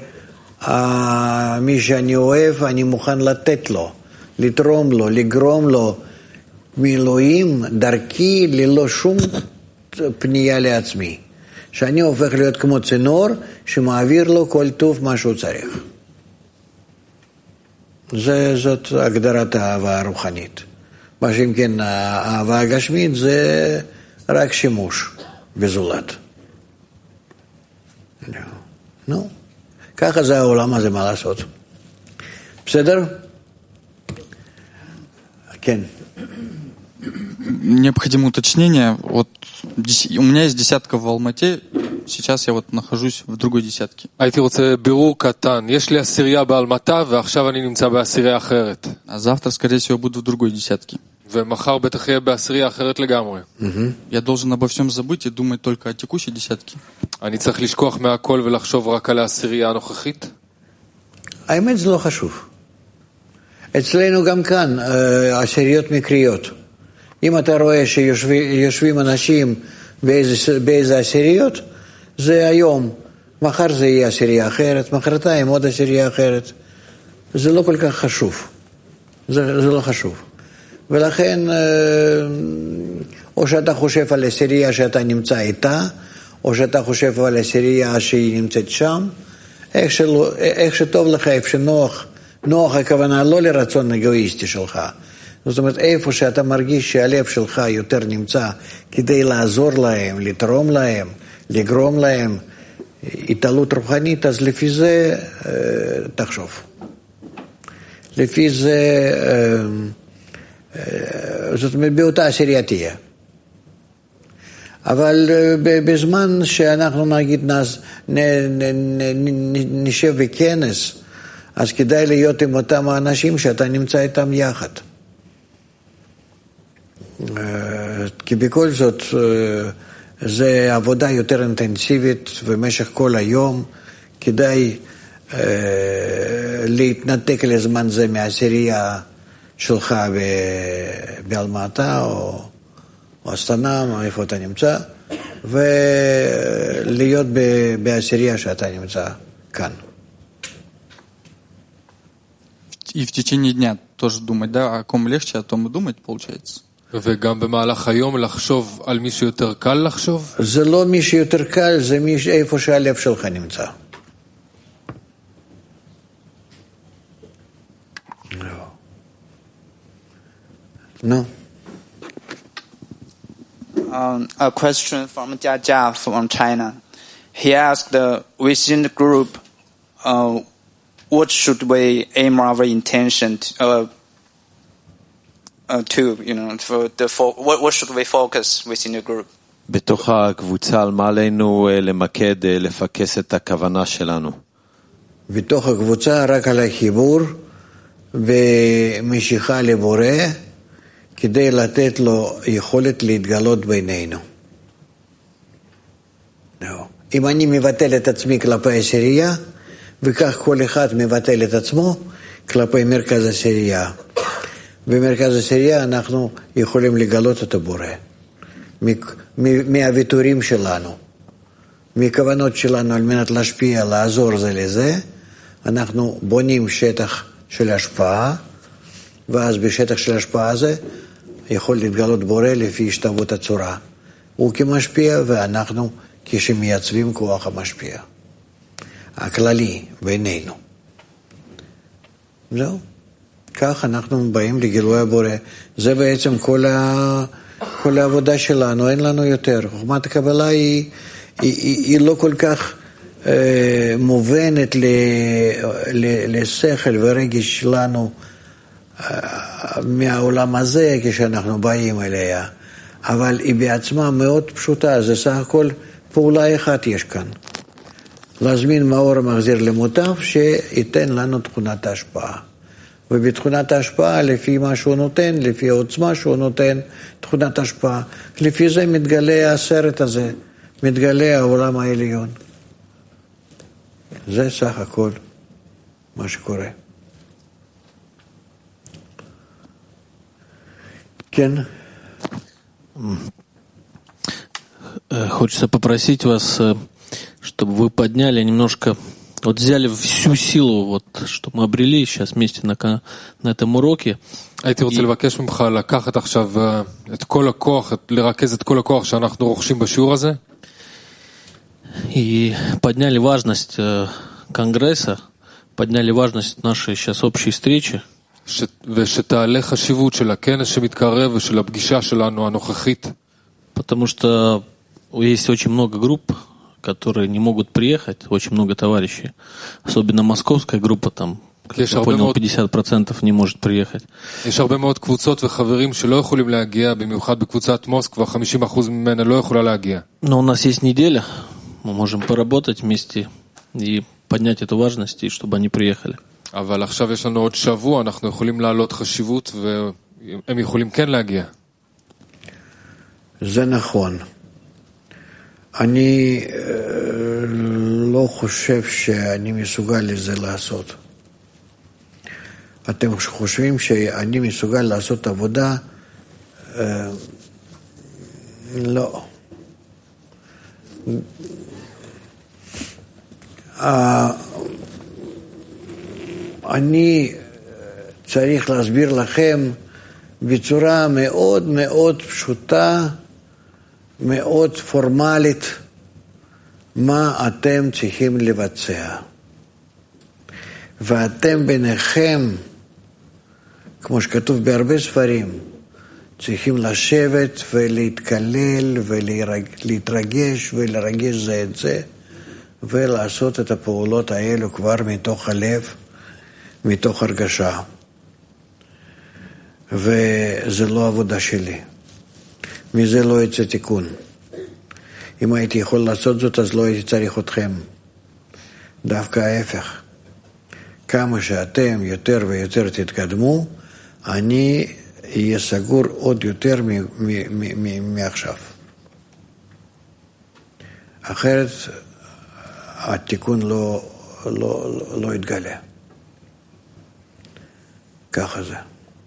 שאני אוהב, אני מוכן לתת לו, לתרום לו, לגרום לו מילואים דרכי ללא שום פנייה לעצמי. שאני הופך להיות כמו צינור שמעביר לו כל טוב מה שהוא צריך. זה, זאת הגדרת האהבה הרוחנית. מה שאם כן, האהבה הגשמית זה רק שימוש בזולת. נו, ככה זה העולם הזה, מה לעשות. בסדר? כן. Необходимо уточнение. Вот у меня есть десятка в Алмате, сейчас я вот нахожусь в другой десятке. הייתי רוצה בירור קטן. יש לי עשירייה באלמטה ועכשיו אני נמצא בעשירייה אחרת. А завтра, скорее всего, буду в другой десятке. ומחר בטח יהיה בעשירייה אחרת לגמרי. Я должен обо всем забыть и думать только о текущей десятке. אני צריך לשכוח מהכל ולחשוב רק על העשירייה הנוכחית? האמת זה לא חשוב. אצלנו גם כאן עשיריות מקריות. אם אתה רואה שיושבים אנשים באיזה, באיזה עשיריות, זה היום. מחר זה יהיה עשירייה אחרת, מחרתיים עוד עשירייה אחרת. זה לא כל כך חשוב. זה, זה לא חשוב. ולכן, או שאתה חושב על עשירייה שאתה נמצא איתה, או שאתה חושב על עשירייה שהיא נמצאת שם, איך, שלא, איך שטוב לך, איפה שנוח, נוח הכוונה לא לרצון אגואיסטי שלך. זאת אומרת, איפה שאתה מרגיש שהלב שלך יותר נמצא כדי לעזור להם, לתרום להם, לגרום להם התעלות רוחנית, אז לפי זה תחשוב. לפי זה, זאת אומרת, באותה עשירייה תהיה. אבל בזמן שאנחנו נגיד נשב בכנס, אז כדאי להיות עם אותם האנשים שאתה נמצא איתם יחד. כי בכל זאת זה עבודה יותר אינטנסיבית במשך כל היום, כדאי להתנתק לזמן זה מהעשירייה שלך באלמטה או אסטנה, איפה אתה נמצא, ולהיות בעשירייה שאתה נמצא כאן. И в течение дня тоже думать, да, о ком легче, о том и думать, получается. וגם במהלך היום לחשוב על מי שיותר קל לחשוב? זה לא מי שיותר קל, זה מי איפה שהלב שלך נמצא. נו. Um, a question from Jia Jia from China. He asked, uh, within the group, uh, what should we aim our intention to, uh, uh, to you know, for the fo- what, what should we focus within the group? בתוך הקבוצה, על מה עלינו למקד, לפקס את הכוונה שלנו? בתוך הקבוצה רק על החיבור ומשיכה לבורא, כדי לתת לו יכולת להתגלות בינינו. אם אני מבטל את עצמי כלפי עשירייה, וכך כל אחד מבטל את עצמו כלפי מרכז עשירייה. במרכז עשירייה אנחנו יכולים לגלות את הבורא. מהוויתורים שלנו, מכוונות שלנו על מנת להשפיע, לעזור זה לזה, אנחנו בונים שטח של השפעה, ואז בשטח של השפעה הזה יכול להתגלות בורא לפי השתוות הצורה. הוא כמשפיע ואנחנו כשמייצבים כוח המשפיע. הכללי בינינו. זהו. כך אנחנו באים לגילוי הבורא. זה בעצם כל, ה... כל העבודה שלנו, אין לנו יותר. חוכמת הקבלה היא, היא, היא, היא לא כל כך אה, מובנת ל... ל... לשכל ורגש שלנו אה, מהעולם הזה כשאנחנו באים אליה. אבל היא בעצמה מאוד פשוטה, זה סך הכל פעולה אחת יש כאן. להזמין מאור המחזיר למוטב שייתן לנו תכונת ההשפעה. ובתכונת ההשפעה, לפי מה שהוא נותן, לפי העוצמה שהוא נותן, תכונת ההשפעה. לפי זה מתגלה הסרט הזה, מתגלה העולם העליון. זה סך הכל מה שקורה. כן? Хочется попросить вас, чтобы вы подняли немножко, вот взяли всю силу, вот, что мы обрели сейчас вместе на, на этом уроке. הייתי רוצה לבקש ממך לקחת עכשיו את כל הכוח, לרכז את כל הכוח שאנחנו רוכשים בשיעור הזה. И подняли важность Конгресса, подняли важность нашей сейчас общей встречи. ושתעלה חשיבות של הכנס שמתקרב ושל הפגישה שלנו הנוכחית. Потому что есть очень много групп, которые не могут приехать, очень много товарищей. Особенно московская группа там, как я понял, пятьдесят процентов не может приехать. יש הרבה מאוד קבוצות וחברים שלא יכולים להגיע, במיוחד בקבוצת מוסקבה, חמישים אחוז ממנה לא יכולה להגיע. Но у нас есть неделя, мы можем поработать вместе и поднять эту важность, и чтобы они приехали. אבל עכשיו יש לנו עוד שבוע, אנחנו יכולים להעלות חשיבות והם יכולים כן להגיע. זה נכון. אני לא חושב שאני מסוגל לזה לעשות. אתם חושבים שאני מסוגל לעשות עבודה? לא. אני צריך להסביר לכם בצורה מאוד מאוד פשוטה, מאוד פורמלית, מה אתם צריכים לבצע. ואתם ביניכם, כמו שכתוב בהרבה ספרים, צריכים לשבת ולהתקלל ולהתרגש ולרגש זה את זה, ולעשות את הפעולות האלו כבר מתוך הלב, מתוך הרגשה. וזה לא עבודה שלי. מזה לא יצא תיקון. אם הייתי יכול לעשות זאת, אז לא הייתי צריך אתכם. דווקא ההפך. כמה שאתם יותר ויותר תתקדמו, אני אהיה סגור עוד יותר מעכשיו. אחרת התיקון לא, לא, לא יתגלה. ככה זה.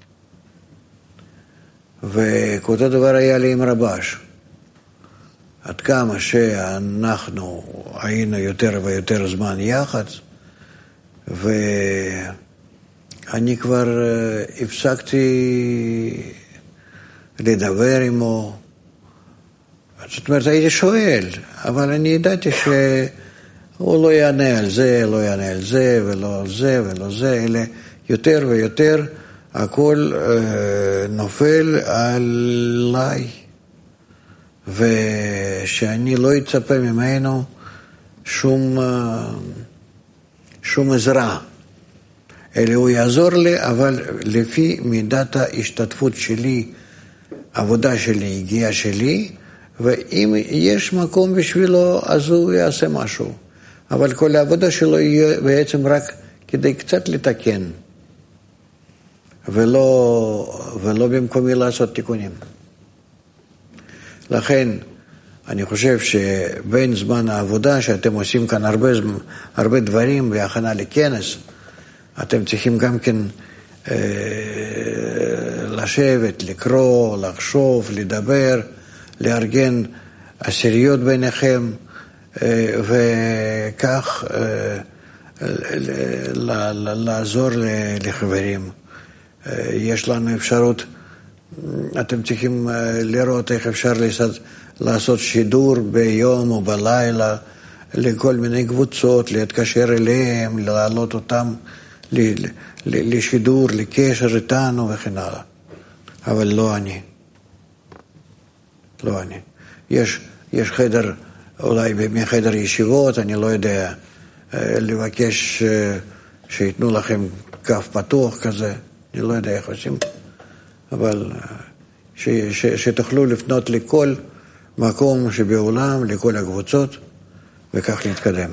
וכאותו דבר היה לי עם רבש. עד כמה שאנחנו היינו יותר ויותר זמן יחד, ואני כבר הפסקתי לדבר עמו. זאת אומרת, הייתי שואל, אבל אני ידעתי שהוא לא יענה על זה, לא יענה על זה, ולא על זה, ולא זה, אלא יותר ויותר הכל נופל עליי. ושאני לא אצפה ממנו שום, שום עזרה. אלא הוא יעזור לי, אבל לפי מידת ההשתתפות שלי, עבודה שלי, הגיעה שלי, ואם יש מקום בשבילו, אז הוא יעשה משהו. אבל כל העבודה שלו יהיה בעצם רק כדי קצת לתקן, ולא, ולא במקומי לעשות תיקונים. לכן, אני חושב שבין זמן העבודה, שאתם עושים כאן הרבה, הרבה דברים בהכנה לכנס, אתם צריכים גם כן אה, לשבת, לקרוא, לחשוב, לדבר, לארגן עשיריות ביניכם, אה, וכך אה, לעזור לחברים. אה, יש לנו אפשרות, אתם צריכים לראות איך אפשר לעשות שידור ביום או בלילה לכל מיני קבוצות, להתקשר אליהם, להעלות אותם לשידור, לקשר איתנו וכן הלאה. אבל לא אני. לא אני. יש, יש חדר, אולי מחדר ישיבות, אני לא יודע, לבקש שיתנו לכם כף פתוח כזה, אני לא יודע איך עושים, אבל ש, ש, שתוכלו לפנות לכל מקום שבעולם, לכל הקבוצות, וכך להתקדם.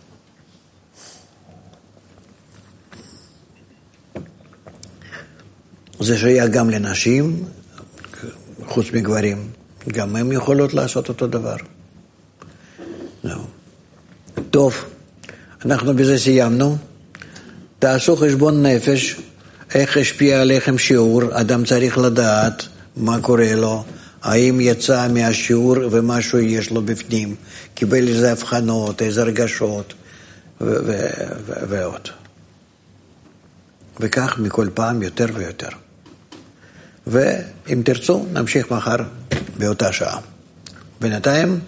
זה שהיה גם לנשים, חוץ מגברים, גם הם יכולות לעשות אותו דבר. No. טוב, אנחנו בזה סיימנו. תעשו חשבון נפש, איך השפיע עליכם שיעור, אדם צריך לדעת מה קורה לו, האם יצא מהשיעור ומשהו יש לו בפנים, קיבל איזה הבחנות, איזה הרגשות ועוד. וכך מכל פעם יותר ויותר. ואם תרצו, נמשיך מחר באותה שעה. בינתיים,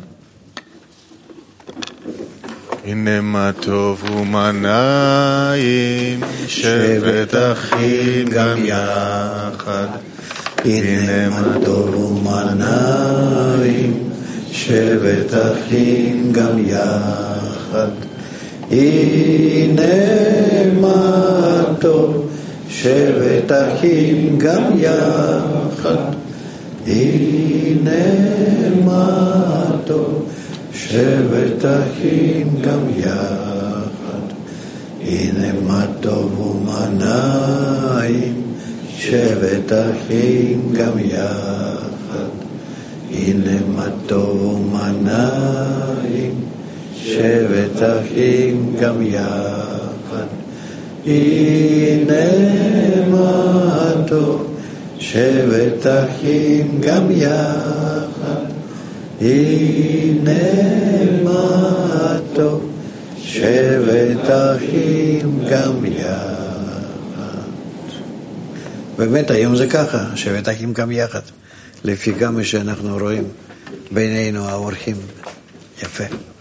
הנה מה טוב ומה נעים, שבת אחים גם יחד. הנה מה טוב ומה נעים, שבת אחים גם יחד. הנה מה טוב, שבת אחים גם יחד. הנה מה טוב, שבת אחים גם יחד. הנה מה טוב ומה נעים, שבת אחים גם יחד. הנה מה טוב ומה נעים, שבת אחים גם יחד. הנה מה טוב, שבת אחים גם יחד. הנה מה טוב, שבת אחים גם יחד. באמת היום זה ככה, שבת אחים גם יחד, לפי כמה שאנחנו רואים בינינו האורחים. יפה.